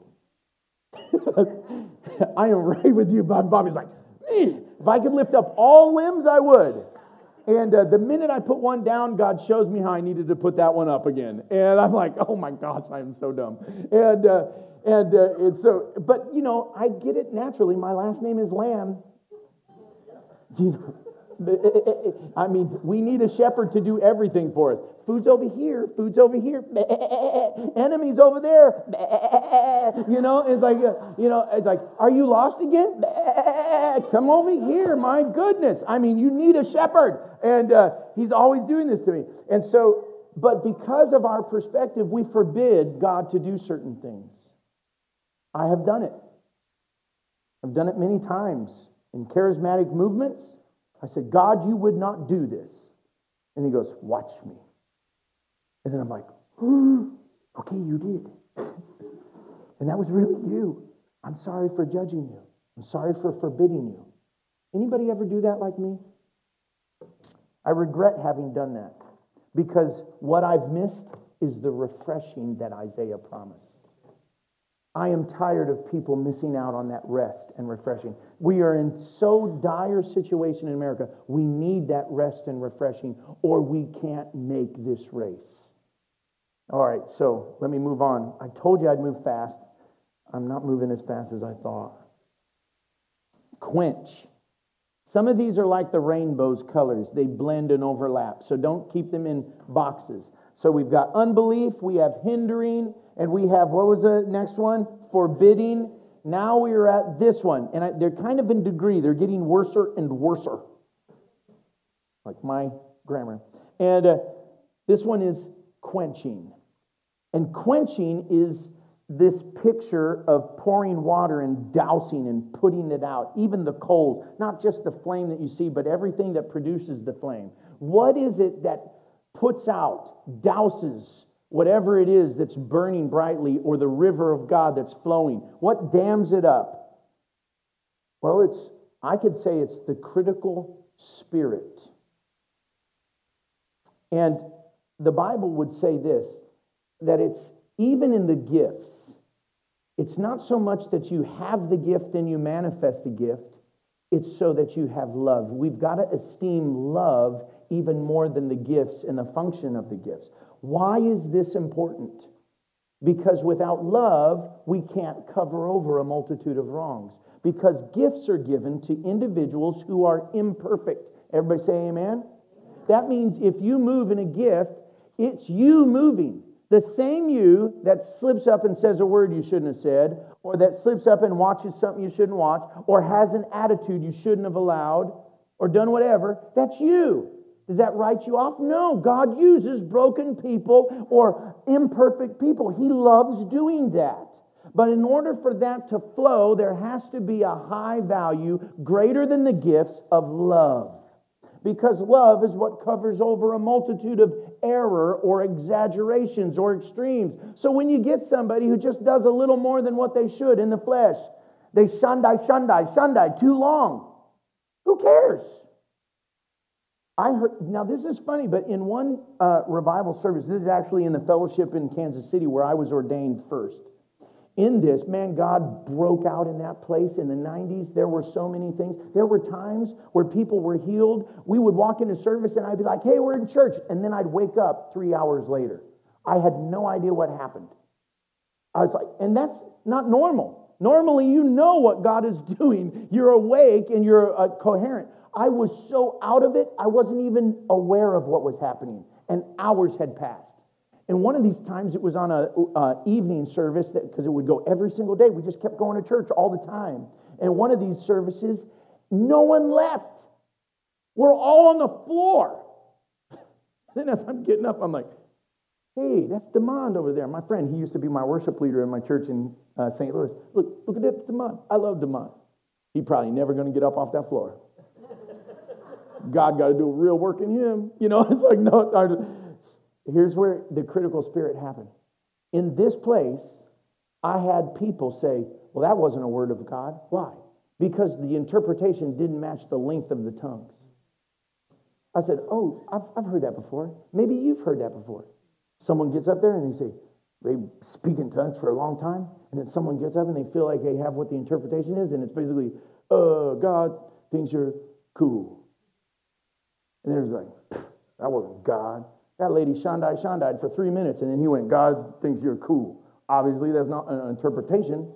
I am right with you, Bob. Bobby's like, man, if I could lift up all limbs, I would. And uh, the minute I put one down, God shows me how I needed to put that one up again. And I'm like, oh my gosh, I am so dumb. And uh, and uh, it's so, but you know, I get it naturally. My last name is Lamb. You know, I mean, we need a shepherd to do everything for us. Food's over here. Food's over here. Enemies over there. You know, it's like, you know, it's like, are you lost again? Come over here. My goodness. I mean, you need a shepherd. And uh, he's always doing this to me. And so, but because of our perspective, we forbid God to do certain things. I have done it. I've done it many times. In charismatic movements, I said, God, you would not do this. And he goes, watch me. And then I'm like, oh, okay, you did. And that was really you. I'm sorry for judging you. I'm sorry for forbidding you. Anybody ever do that like me? I regret having done that because what I've missed is the refreshing that Isaiah promised. I am tired of people missing out on that rest and refreshing. We are in so dire situation in America. We need that rest and refreshing, or we can't make this race. All right, so let me move on. I told you I'd move fast. I'm not moving as fast as I thought. Quench. Some of these are like the rainbow's colors. They blend and overlap, so don't keep them in boxes. So we've got unbelief, we have hindering, and we have, what was the next one? Forbidding. Now we are at this one. And I, they're kind of in degree. They're getting worser and worser. Like my grammar. And uh, this one is quenching. And quenching is this picture of pouring water and dousing and putting it out. Even the coals, not just the flame that you see, but everything that produces the flame. What is it that puts out, douses, whatever it is that's burning brightly, or the river of God that's flowing? What dams it up? Well, it's, I could say it's the critical spirit. And the Bible would say this, that it's even in the gifts, it's not so much that you have the gift and you manifest a gift, it's so that you have love. We've got to esteem love even more than the gifts and the function of the gifts. Why is this important? Because without love, we can't cover over a multitude of wrongs. Because gifts are given to individuals who are imperfect. Everybody say amen? That means if you move in a gift, it's you moving. The same you that slips up and says a word you shouldn't have said, or that slips up and watches something you shouldn't watch, or has an attitude you shouldn't have allowed, or done whatever, that's you. Does that write you off? No, God uses broken people or imperfect people. He loves doing that. But in order for that to flow, there has to be a high value, greater than the gifts, of love. Because love is what covers over a multitude of error or exaggerations or extremes. So when you get somebody who just does a little more than what they should in the flesh, they shundai, shundai, shundai, too long. Who cares? I heard, now this is funny, but in one uh, revival service, this is actually in the fellowship in Kansas City where I was ordained first. In this, man, God broke out in that place in the nineties. There were so many things. There were times where people were healed. We would walk into service and I'd be like, hey, we're in church. And then I'd wake up three hours later. I had no idea what happened. I was like, and that's not normal. Normally, you know what God is doing. You're awake and you're uh, coherent. I was so out of it, I wasn't even aware of what was happening. And hours had passed. And one of these times, it was on a uh, evening service, that because it would go every single day. We just kept going to church all the time. And one of these services, no one left. We're all on the floor. Then as I'm getting up, I'm like, hey, that's Demond over there. My friend, he used to be my worship leader in my church in uh, Saint Louis. Look, look at that, Demond. I love Demond. He's probably never going to get up off that floor. God got to do a real work in him. You know, it's like, no, no. Here's where the critical spirit happened. In this place, I had people say, well, that wasn't a word of God. Why? Because the interpretation didn't match the length of the tongues. I said, oh, I've, I've heard that before. Maybe you've heard that before. Someone gets up there and they say, they speak in tongues for a long time, and then someone gets up and they feel like they have what the interpretation is, and it's basically, uh, God thinks you're cool. And they're like, that wasn't God. That lady shandai shandai for three minutes, and then he went, God thinks you're cool. Obviously, that's not an interpretation.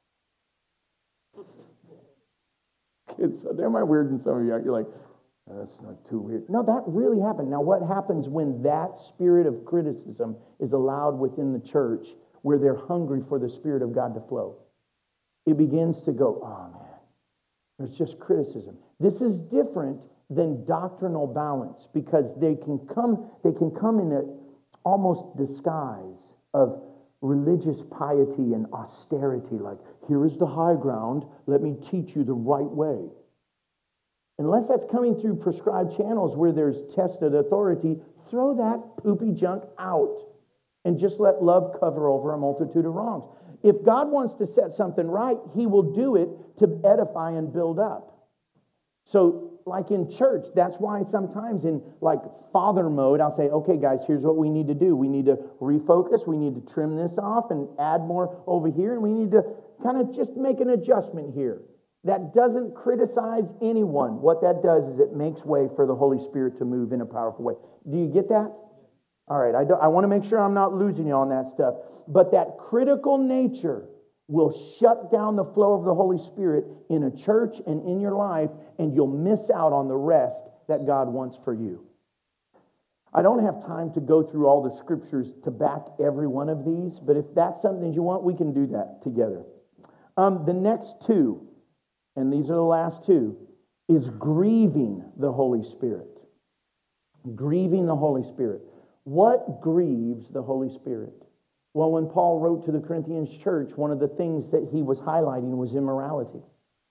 It's so damn weird in some of you. You're like, that's not too weird. No, that really happened. Now, what happens when that spirit of criticism is allowed within the church where they're hungry for the Spirit of God to flow? It begins to go, oh, man, there's just criticism. This is different than doctrinal balance, because they can come they can come in a almost disguise of religious piety and austerity, like, here is the high ground, let me teach you the right way. Unless that's coming through prescribed channels where there's tested authority, throw that poopy junk out and just let love cover over a multitude of wrongs. If God wants to set something right, he will do it to edify and build up. So like in church, that's why sometimes in like father mode, I'll say, okay, guys, here's what we need to do. We need to refocus. We need to trim this off and add more over here. And we need to kind of just make an adjustment here. That doesn't criticize anyone. What that does is it makes way for the Holy Spirit to move in a powerful way. Do you get that? All right, I, I want to make sure I'm not losing you on that stuff. But that critical nature will shut down the flow of the Holy Spirit in a church and in your life, and you'll miss out on the rest that God wants for you. I don't have time to go through all the scriptures to back every one of these, but if that's something you want, we can do that together. Um, the next two, and these are the last two, is grieving the Holy Spirit. Grieving the Holy Spirit. What grieves the Holy Spirit? Well, when Paul wrote to the Corinthians church, one of the things that he was highlighting was immorality.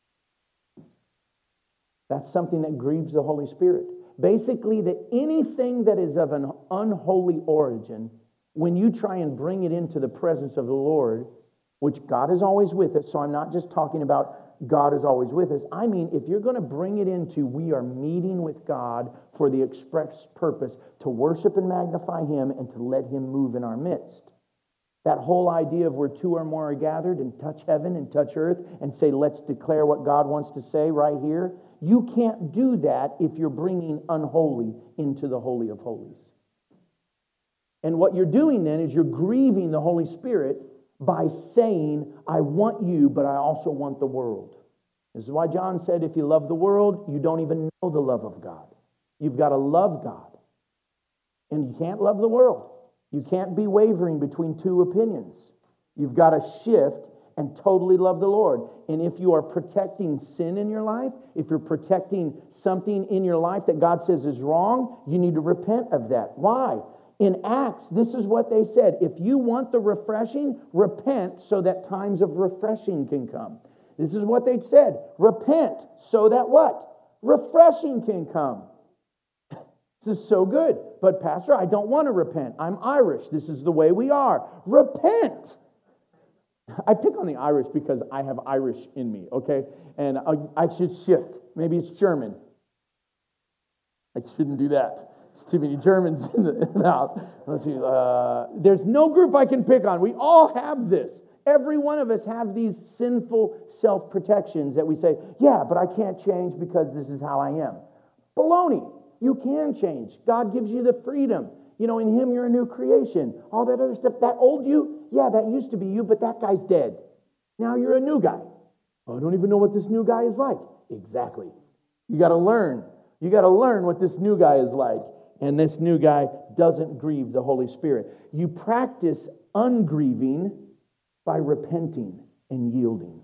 That's something that grieves the Holy Spirit. Basically, that anything that is of an unholy origin, when you try and bring it into the presence of the Lord, which God is always with us, so I'm not just talking about God is always with us. I mean, if you're going to bring it into we are meeting with God for the express purpose to worship and magnify Him and to let Him move in our midst. That whole idea of where two or more are gathered and touch heaven and touch earth and say, let's declare what God wants to say right here. You can't do that if you're bringing unholy into the Holy of Holies. And what you're doing then is you're grieving the Holy Spirit by saying, I want you, but I also want the world. This is why John said, if you love the world, you don't even know the love of God. You've got to love God. And you can't love the world. You can't be wavering between two opinions. You've got to shift and totally love the Lord. And if you are protecting sin in your life, if you're protecting something in your life that God says is wrong, you need to repent of that. Why? In Acts, this is what they said. If you want the refreshing, repent so that times of refreshing can come. This is what they said. Repent so that what? Refreshing can come. This is so good. But Pastor, I don't want to repent. I'm Irish. This is the way we are. Repent. I pick on the Irish because I have Irish in me, okay? And I, I should shift. Maybe it's German. I shouldn't do that. There's too many Germans in the, in the house. Let's see. Uh, there's no group I can pick on. We all have this. Every one of us have these sinful self-protections that we say, yeah, but I can't change because this is how I am. Baloney. You can change. God gives you the freedom. You know, in Him you're a new creation. All that other stuff. That old you, yeah, that used to be you, but that guy's dead. Now you're a new guy. Oh, I don't even know what this new guy is like. Exactly. You got to learn. You got to learn what this new guy is like. And this new guy doesn't grieve the Holy Spirit. You practice ungrieving by repenting and yielding.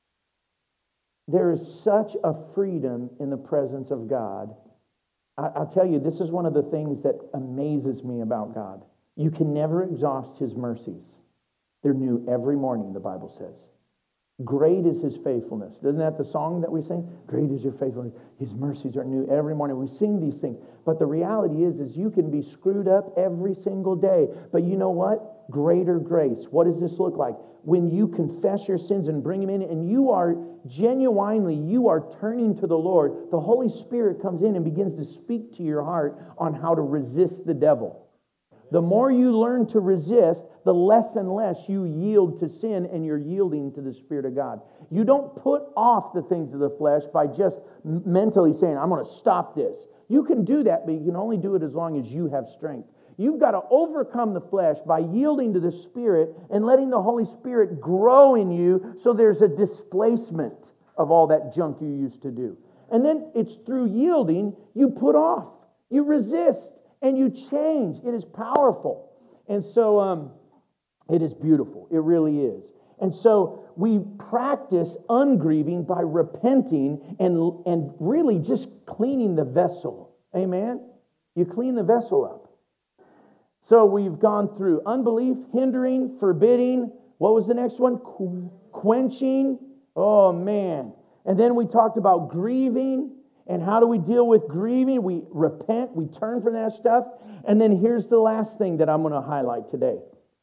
There is such a freedom in the presence of God. I'll tell you, this is one of the things that amazes me about God. You can never exhaust His mercies. They're new every morning, the Bible says. Great is His faithfulness. Isn't that the song that we sing? Great is your faithfulness. His mercies are new every morning. We sing these things. But the reality is, is you can be screwed up every single day. But you know what? Greater grace. What does this look like? When you confess your sins and bring them in, and you are genuinely, you are turning to the Lord, the Holy Spirit comes in and begins to speak to your heart on how to resist the devil. The more you learn to resist, the less and less you yield to sin, and you're yielding to the Spirit of God. You don't put off the things of the flesh by just mentally saying, I'm going to stop this. You can do that, but you can only do it as long as you have strength. You've got to overcome the flesh by yielding to the Spirit and letting the Holy Spirit grow in you so there's a displacement of all that junk you used to do. And then it's through yielding you put off, you resist, and you change. It is powerful. And so um, it is beautiful. It really is. And so we practice ungrieving by repenting and, and really just cleaning the vessel. Amen? You clean the vessel up. So we've gone through unbelief, hindering, forbidding. What was the next one? Qu- quenching. Oh, man. And then we talked about grieving. And how do we deal with grieving? We repent. We turn from that stuff. And then here's the last thing that I'm going to highlight today.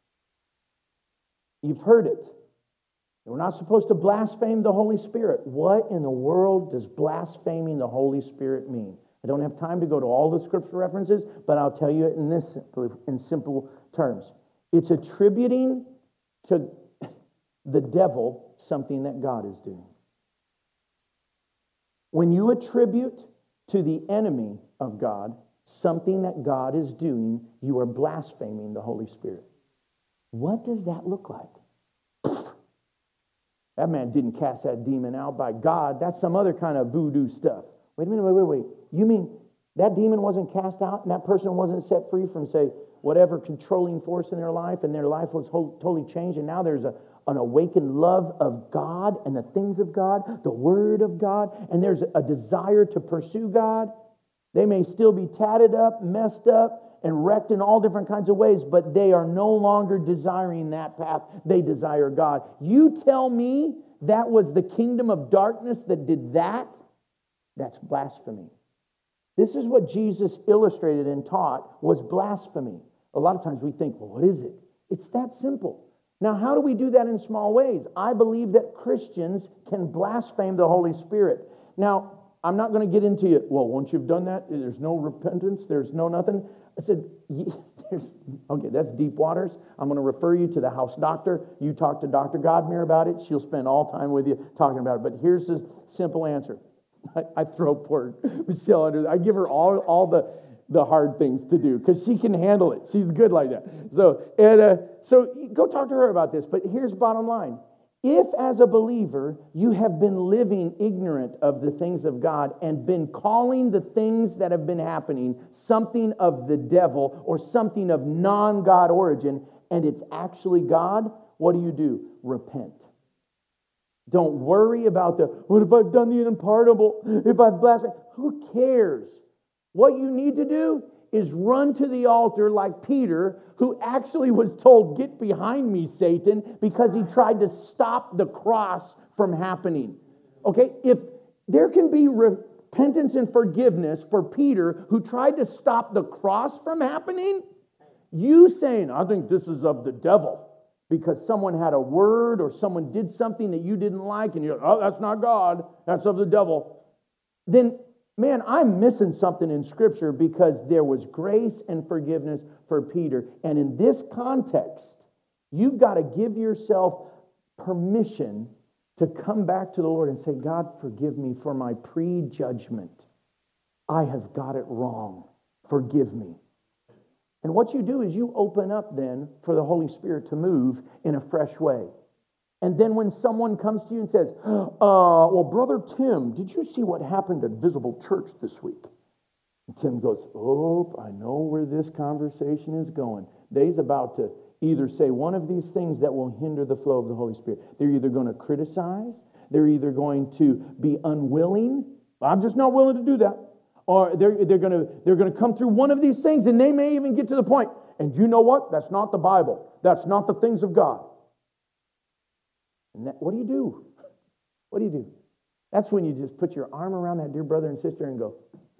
You've heard it. We're not supposed to blaspheme the Holy Spirit. What in the world does blaspheming the Holy Spirit mean? I don't have time to go to all the scripture references, but I'll tell you it in this in simple terms. It's attributing to the devil something that God is doing. When you attribute to the enemy of God something that God is doing, you are blaspheming the Holy Spirit. What does that look like? That man didn't cast that demon out by God. That's some other kind of voodoo stuff. Wait a minute, wait, wait, wait. You mean that demon wasn't cast out and that person wasn't set free from, say, whatever controlling force in their life, and their life was whole, totally changed, and now there's a, an awakened love of God and the things of God, the Word of God, and there's a desire to pursue God? They may still be tatted up, messed up, and wrecked in all different kinds of ways, but they are no longer desiring that path. They desire God. You tell me that was the kingdom of darkness that did that? That's blasphemy. This is what Jesus illustrated and taught was blasphemy. A lot of times we think, well, what is it? It's that simple. Now, how do we do that in small ways? I believe that Christians can blaspheme the Holy Spirit. Now, I'm not going to get into it. Well, once you've done that, there's no repentance, there's no nothing. I said, there's, okay, that's deep waters. I'm going to refer you to the house doctor. You talk to Doctor Godmere about it. She'll spend all time with you talking about it. But here's the simple answer. I, I throw poor Michelle under. I give her all, all the, the hard things to do because she can handle it. She's good like that. So, and, uh, so go talk to her about this. But here's bottom line. If as a believer you have been living ignorant of the things of God and been calling the things that have been happening something of the devil or something of non-God origin, and it's actually God, what do you do? Repent. Don't worry about the, what if I've done the unpardonable? If I've blasphemed? Who cares? What you need to do is run to the altar like Peter, who actually was told, get behind me, Satan, because he tried to stop the cross from happening. Okay, if there can be repentance and forgiveness for Peter, who tried to stop the cross from happening, you saying, I think this is of the devil, because someone had a word or someone did something that you didn't like, and you're, oh, that's not God, that's of the devil, then man, I'm missing something in Scripture because there was grace and forgiveness for Peter. And in this context, you've got to give yourself permission to come back to the Lord and say, God, forgive me for my prejudgment. I have got it wrong. Forgive me. And what you do is you open up then for the Holy Spirit to move in a fresh way. And then when someone comes to you and says, uh, well, Brother Tim, did you see what happened at Visible Church this week? And Tim goes, oh, I know where this conversation is going. They's about to either say one of these things that will hinder the flow of the Holy Spirit. They're either going to criticize, they're either going to be unwilling. I'm just not willing to do that. Or they're, they're going to, they're going to come through one of these things, and they may even get to the point. And you know what? That's not the Bible. That's not the things of God. And that, what do you do? What do you do? That's when you just put your arm around that dear brother and sister and go,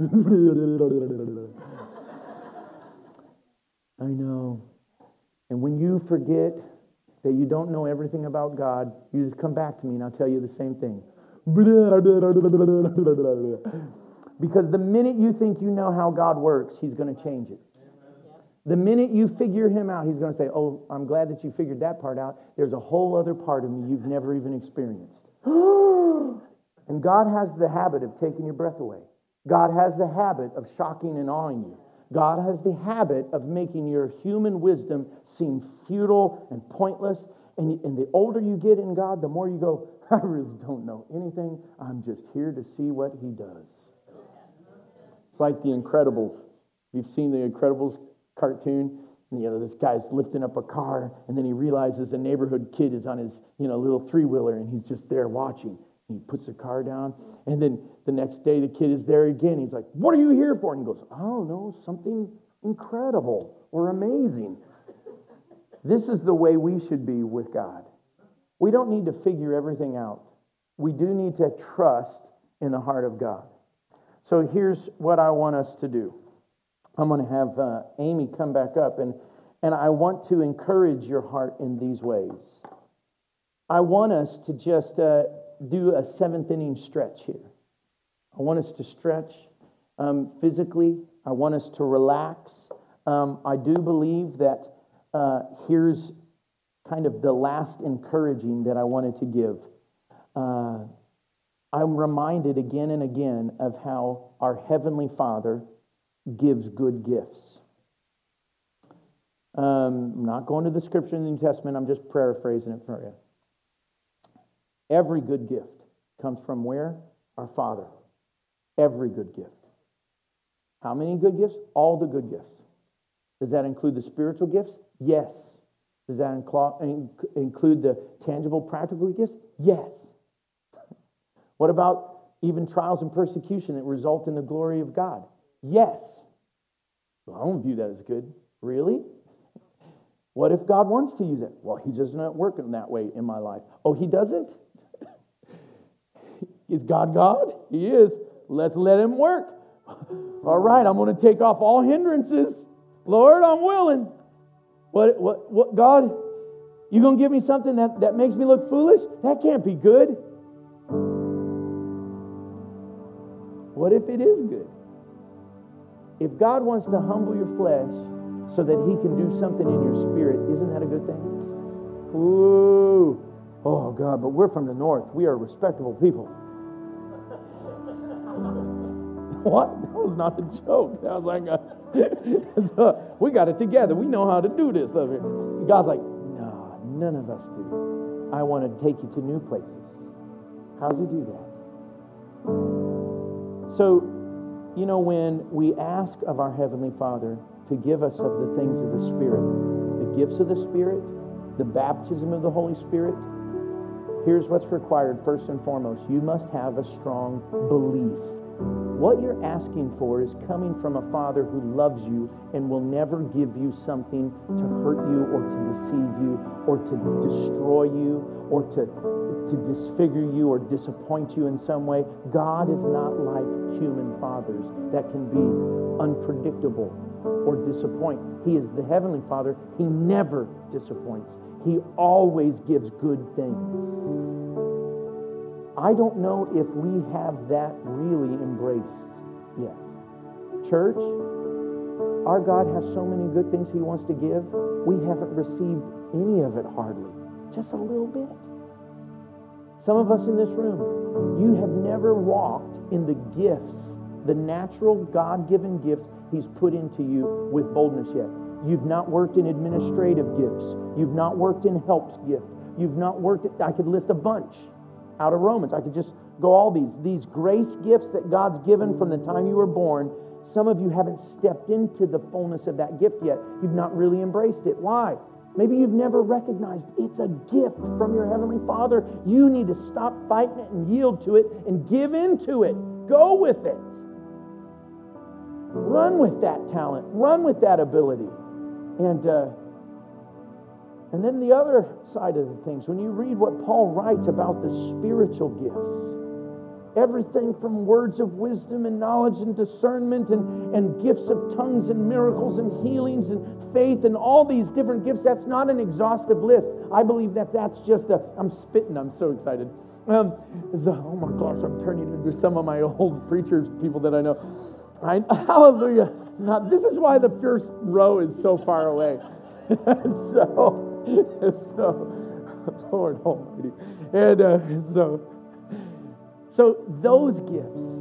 I know. And when you forget that you don't know everything about God, you just come back to me and I'll tell you the same thing. Because the minute you think you know how God works, He's going to change it. The minute you figure Him out, He's going to say, oh, I'm glad that you figured that part out. There's a whole other part of me you've never even experienced. And God has the habit of taking your breath away. God has the habit of shocking and awing you. God has the habit of making your human wisdom seem futile and pointless. And, and the older you get in God, the more you go, I really don't know anything. I'm just here to see what He does. It's like The Incredibles. You've seen The Incredibles cartoon, and, you know, this guy's lifting up a car, and then he realizes a neighborhood kid is on his, you know, little three-wheeler, and he's just there watching. And he puts the car down, and then the next day the kid is there again. He's like, what are you here for? And he goes, I don't know, something incredible or amazing. This is the way we should be with God. We don't need to figure everything out. We do need to trust in the heart of God. So here's what I want us to do. I'm going to have uh, Amy come back up, and, and I want to encourage your heart in these ways. I want us to just uh, do a seventh inning stretch here. I want us to stretch um, physically. I want us to relax. Um, I do believe that uh, here's kind of the last encouraging that I wanted to give. Uh, I'm reminded again and again of how our Heavenly Father gives good gifts. Um, I'm not going to the scripture in the New Testament. I'm just paraphrasing it for you. Every good gift comes from where? Our Father. Every good gift. How many good gifts? All the good gifts. Does that include the spiritual gifts? Yes. Does that include the tangible, practical gifts? Yes. What about even trials and persecution that result in the glory of God? Yes. Well, I don't view that as good. Really? What if God wants to use it? Well, He just not working that way in my life. Oh, He doesn't? Is God God? He is. Let's let Him work. All right, I'm going to take off all hindrances. Lord, I'm willing. What, what, what, God, you going to give me something that, that makes me look foolish? That can't be good. What if it is good? If God wants to humble your flesh so that He can do something in your spirit, isn't that a good thing? Ooh. Oh, God, but we're from the north. We are respectable people. What? That was not a joke. That was like a, so we got it together. We know how to do this over here. God's like, no, none of us do. I want to take you to new places. How does He do that? So, you know, when we ask of our Heavenly Father to give us of the things of the Spirit, the gifts of the Spirit, the baptism of the Holy Spirit, here's what's required first and foremost. You must have a strong belief. What you're asking for is coming from a Father who loves you and will never give you something to hurt you or to deceive you or to destroy you or to, to disfigure you or disappoint you in some way. God is not like human fathers that can be unpredictable or disappoint. He is the Heavenly Father. He never disappoints. He always gives good things. I don't know if we have that really embraced yet. Church, our God has so many good things He wants to give. We haven't received any of it hardly. Just a little bit. Some of us in this room, you have never walked in the gifts, the natural God-given gifts He's put into you with boldness yet. You've not worked in administrative gifts. You've not worked in helps gift. You've not worked at, I could list a bunch out of Romans. I could just go all these. These grace gifts that God's given from the time you were born, some of you haven't stepped into the fullness of that gift yet. You've not really embraced it. Why? Maybe you've never recognized it's a gift from your Heavenly Father. You need to stop fighting it and yield to it and give into it. Go with it. Run with that talent. Run with that ability. And uh, And then the other side of the things, when you read what Paul writes about the spiritual gifts, everything from words of wisdom and knowledge and discernment and, and gifts of tongues and miracles and healings and faith and all these different gifts, that's not an exhaustive list. I believe that that's just a, I'm spitting, I'm so excited. Um, so, oh my gosh, I'm turning into some of my old preachers, people that I know. I, hallelujah. It's not, this is why the first row is so far away. so... So, Lord Almighty. And uh, so, so those gifts,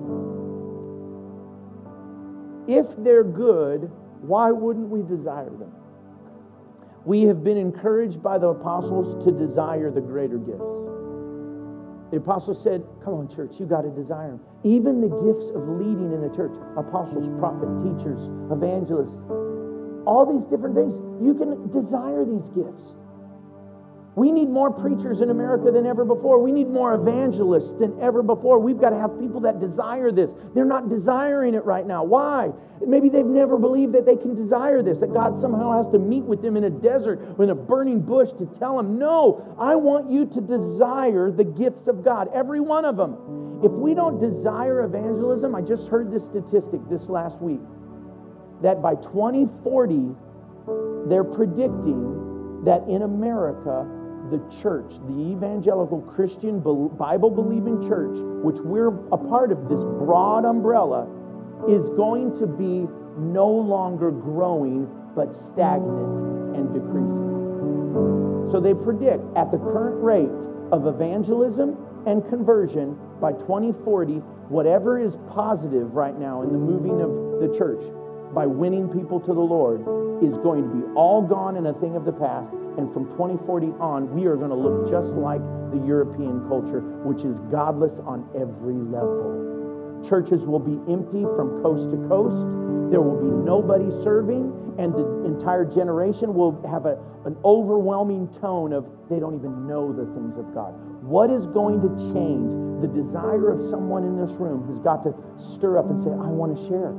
if they're good, why wouldn't we desire them? We have been encouraged by the apostles to desire the greater gifts. The apostles said, come on, church, you got to desire them. Even the gifts of leading in the church, apostles, prophet, teachers, evangelists, all these different things, you can desire these gifts. We need more preachers in America than ever before. We need more evangelists than ever before. We've got to have people that desire this. They're not desiring it right now. Why? Maybe they've never believed that they can desire this, that God somehow has to meet with them in a desert or in a burning bush to tell them, no, I want you to desire the gifts of God, every one of them. If we don't desire evangelism, I just heard this statistic this last week, that by twenty forty, they're predicting that in America, the church, the evangelical Christian Bible-believing church, which we're a part of this broad umbrella, is going to be no longer growing, but stagnant and decreasing. So they predict at the current rate of evangelism and conversion by twenty forty, whatever is positive right now in the moving of the church, by winning people to the Lord, is going to be all gone and a thing of the past. And from twenty forty on, we are going to look just like the European culture, which is godless on every level. Churches will be empty from coast to coast. There will be nobody serving, and the entire generation will have a, an overwhelming tone of they don't even know the things of God. What is going to change? The desire of someone in this room who's got to stir up and say, I want to share.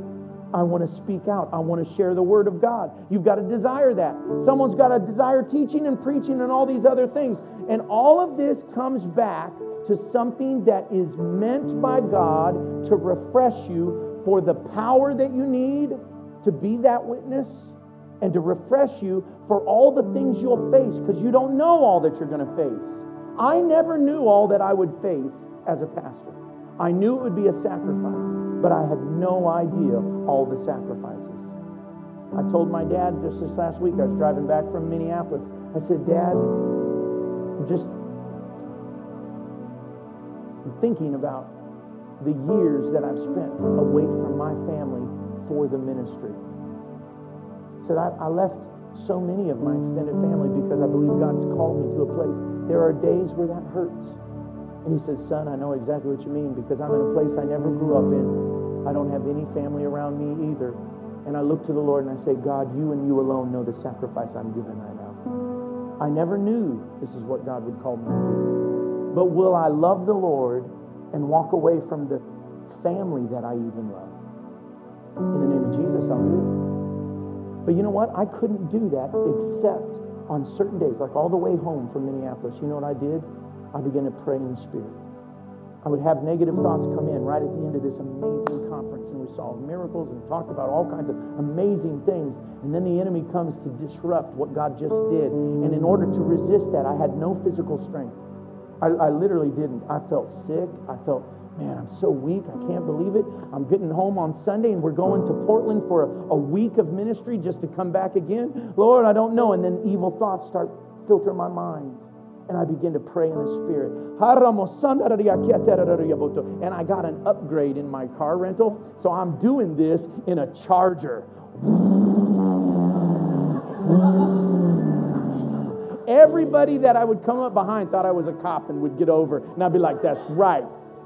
I want to speak out. I want to share the Word of God. You've got to desire that. Someone's got to desire teaching and preaching and all these other things. And all of this comes back to something that is meant by God to refresh you for the power that you need to be that witness, and to refresh you for all the things you'll face, because you don't know all that you're going to face. I never knew all that I would face as a pastor. I knew it would be a sacrifice, but I had no idea all the sacrifices. I told my dad just this last week, I was driving back from Minneapolis. I said, Dad, I'm just I'm thinking about the years that I've spent away from my family for the ministry. I said, I, I left so many of my extended family because I believe God has called me to a place. There are days where that hurts. And he says, son, I know exactly what you mean, because I'm in a place I never grew up in. I don't have any family around me either. And I look to the Lord and I say, God, you and you alone know the sacrifice I'm giving right now. I never knew this is what God would call me to do. But will I love the Lord and walk away from the family that I even love? In the name of Jesus, I'll do it. But you know what? I couldn't do that except on certain days, like all the way home from Minneapolis. You know what I did? I began to pray in the Spirit. I would have negative thoughts come in right at the end of this amazing conference, and we saw miracles and talked about all kinds of amazing things. And then the enemy comes to disrupt what God just did. And in order to resist that, I had no physical strength. I, I literally didn't. I felt sick. I felt, man, I'm so weak. I can't believe it. I'm getting home on Sunday and we're going to Portland for a, a week of ministry just to come back again. Lord, I don't know. And then evil thoughts start filtering my mind. And I begin to pray in the Spirit. And I got an upgrade in my car rental. So I'm doing this in a Charger. Everybody that I would come up behind thought I was a cop and would get over. And I'd be like, that's right.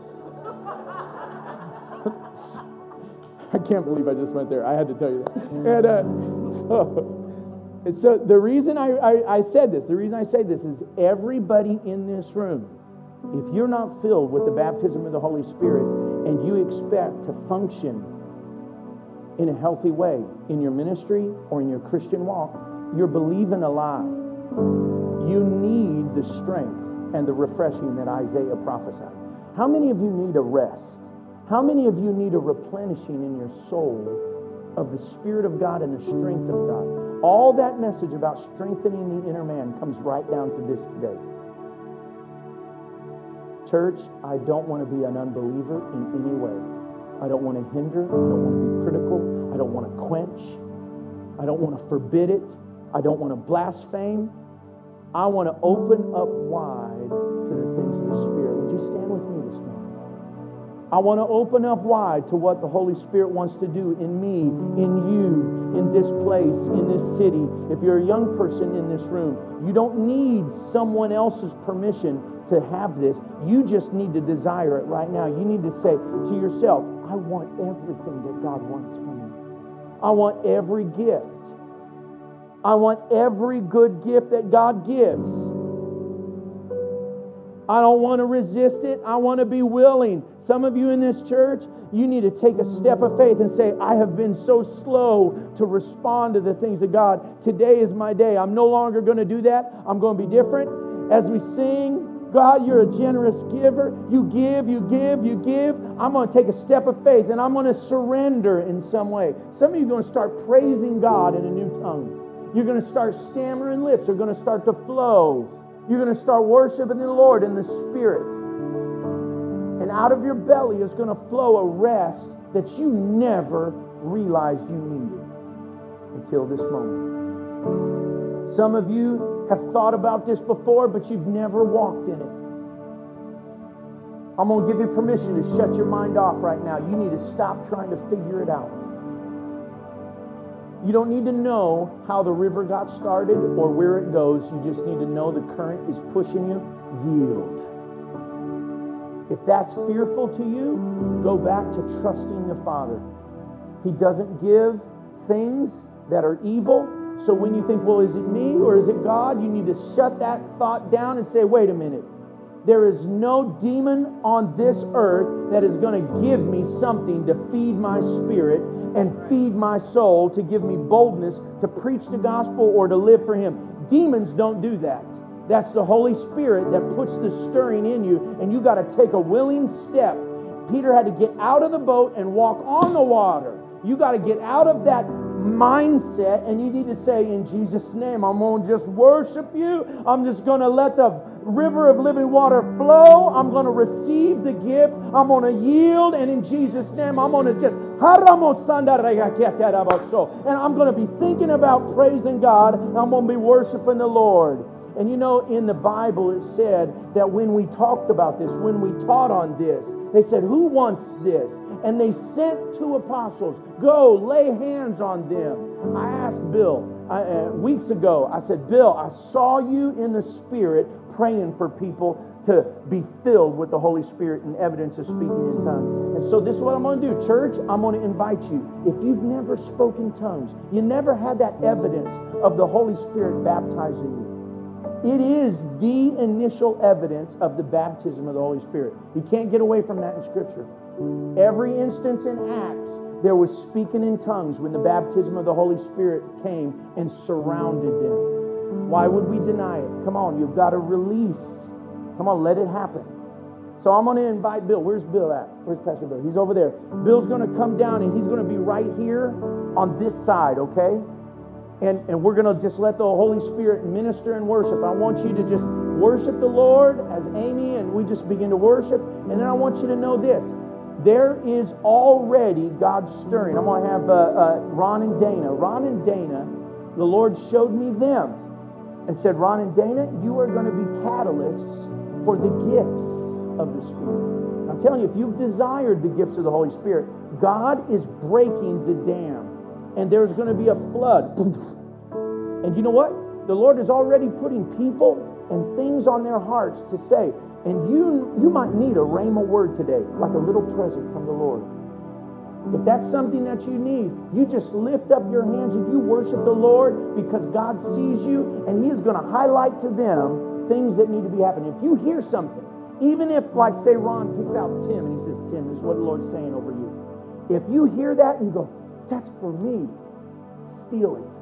I can't believe I just went there. I had to tell you that. And uh, so, and so the reason I, I, I said this, the reason I say this is everybody in this room, if you're not filled with the baptism of the Holy Spirit and you expect to function in a healthy way in your ministry or in your Christian walk, you're believing a lie. You need the strength and the refreshing that Isaiah prophesied. How many of you need a rest? How many of you need a replenishing in your soul of the Spirit of God and the strength of God? All that message about strengthening the inner man comes right down to this today. Church, I don't want to be an unbeliever in any way. I don't want to hinder. I don't want to be critical. I don't want to quench. I don't want to forbid it. I don't want to blaspheme. I want to open up wide to the things of the Spirit. Would you stand with me this morning? I want to open up wide to what the Holy Spirit wants to do in me, in you, in this place, in this city. If you're a young person in this room, you don't need someone else's permission to have this. You just need to desire it right now. You need to say to yourself, I want everything that God wants from me. I want every gift. I want every good gift that God gives. I don't want to resist it. I want to be willing. Some of you in this church, you need to take a step of faith and say, I have been so slow to respond to the things of God. Today is my day. I'm no longer going to do that. I'm going to be different. As we sing, God, you're a generous giver. You give, you give, you give. I'm going to take a step of faith and I'm going to surrender in some way. Some of you are going to start praising God in a new tongue. You're going to start stammering lips. Are going to start to flow. You're going to start worshiping the Lord in the Spirit. And out of your belly is going to flow a rest that you never realized you needed until this moment. Some of you have thought about this before, but you've never walked in it. I'm going to give you permission to shut your mind off right now. You need to stop trying to figure it out. You don't need to know how the river got started or where it goes. You just need to know the current is pushing you. Yield. If that's fearful to you, go back to trusting the Father. He doesn't give things that are evil. So when you think, well, is it me or is it God? You need to shut that thought down and say, wait a minute. There is no demon on this earth that is going to give me something to feed my spirit and feed my soul, to give me boldness to preach the gospel or to live for Him. Demons don't do that. That's the Holy Spirit that puts the stirring in you, and you got to take a willing step. Peter had to get out of the boat and walk on the water. You got to get out of that mindset, and you need to say, in Jesus' name, I'm going to just worship you. I'm just going to let the river of living water flow. I'm going to receive the gift. I'm going to yield, and in Jesus' name, I'm going to just, and I'm going to be thinking about praising God, and I'm going to be worshiping the Lord. And you know, in the Bible it said that when we talked about this, when we taught on this, they said, who wants this? And they sent two apostles, go lay hands on them. I asked Bill I, uh, weeks ago, I said, Bill, I saw you in the Spirit praying for people to be filled with the Holy Spirit and evidence of speaking in tongues. And so this is what I'm going to do. Church, I'm going to invite you. If you've never spoken tongues, you never had that evidence of the Holy Spirit baptizing you. It is the initial evidence of the baptism of the Holy Spirit. You can't get away from that in Scripture. Every instance in Acts, there was speaking in tongues when the baptism of the Holy Spirit came and surrounded them. Why would we deny it? Come on, you've got to release. Come on, let it happen. So I'm going to invite Bill. Where's Bill at? Where's Pastor Bill? He's over there. Bill's going to come down, and he's going to be right here on this side, okay? And, and we're going to just let the Holy Spirit minister and worship. I want you to just worship the Lord as Amy, and we just begin to worship. And then I want you to know this. There is already God stirring. I'm going to have uh, uh, Ron and Dana. Ron and Dana, the Lord showed me them and said, Ron and Dana, you are going to be catalysts for the gifts of the Spirit. I'm telling you, if you've desired the gifts of the Holy Spirit, God is breaking the dam. And there's going to be a flood. And you know what? The Lord is already putting people and things on their hearts to say. And you you might need a rhema word today, like a little present from the Lord. If that's something that you need, you just lift up your hands and you worship the Lord, because God sees you and He is going to highlight to them things that need to be happening. If you hear something, even if, like, say Ron picks out Tim and he says, Tim, this is what the Lord's saying over you. If you hear that and you go, that's for me, steal it.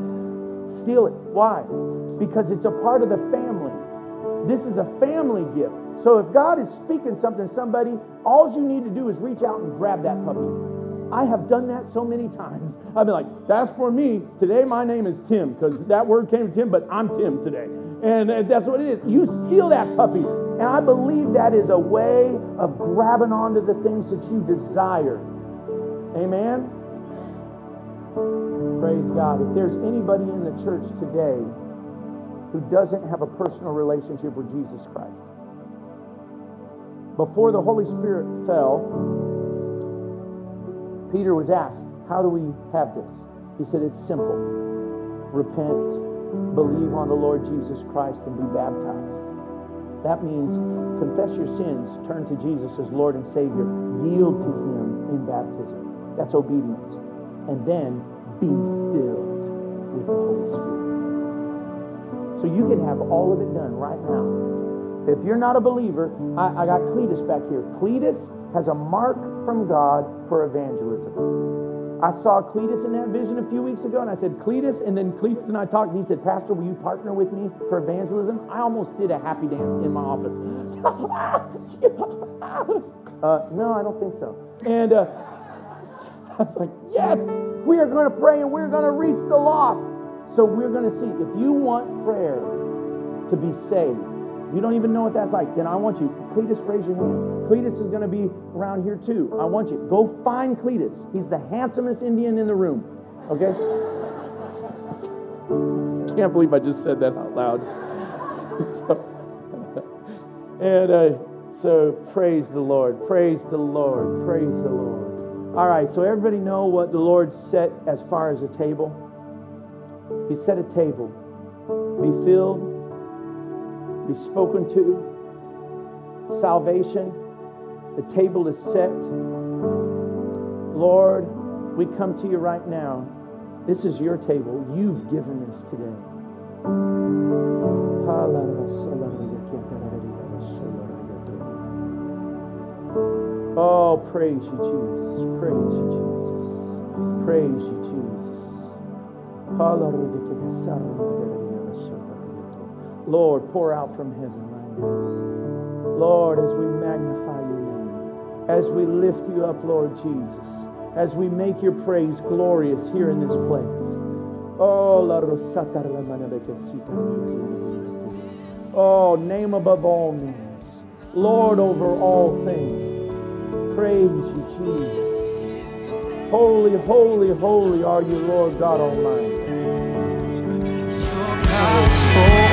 Steal it. Why? Because it's a part of the family. This is a family gift. So if God is speaking something to somebody, all you need to do is reach out and grab that puppy. I have done that so many times. I've been like, that's for me. Today my name is Tim, because that word came from Tim, but I'm Tim today. And that's what it is. You steal that puppy. And I believe that is a way of grabbing onto the things that you desire. Amen? Praise God. If there's anybody in the church today who doesn't have a personal relationship with Jesus Christ, before the Holy Spirit fell, Peter was asked, how do we have this? He said, it's simple. Repent, believe on the Lord Jesus Christ, and be baptized. That means confess your sins, turn to Jesus as Lord and Savior, yield to Him in baptism. That's obedience. And then be filled with the Holy Spirit. So you can have all of it done right now. If you're not a believer, I, I got Cletus back here. Cletus has a mark from God for evangelism. I saw Cletus in that vision a few weeks ago, and I said, Cletus, and then Cletus and I talked, and he said, Pastor, will you partner with me for evangelism? I almost did a happy dance in my office. uh, no, I don't think so. And uh, I was like, yes, we are going to pray and we're going to reach the lost. So we're going to see. If you want prayer to be saved, you don't even know what that's like, then I want you. Cletus, raise your hand. Cletus is going to be around here too. I want you. Go find Cletus. He's the handsomest Indian in the room. Okay? Can't believe I just said that out loud. so, and uh, so praise the Lord. Praise the Lord. Praise the Lord. All right, so everybody know what the Lord set as far as a table? He set a table. Be filled, be spoken to, salvation. The table is set. Lord, we come to you right now. This is your table. You've given this today. Oh, praise you, Jesus. Praise you, Jesus. Praise you, Jesus. Lord, pour out from heaven right now. Lord, as we magnify your name, as we lift you up, Lord Jesus, as we make your praise glorious here in this place. Oh, oh, name above all names, Lord over all things. Praise you, Jesus. Holy, holy, holy are you, Lord God Almighty. Your gospel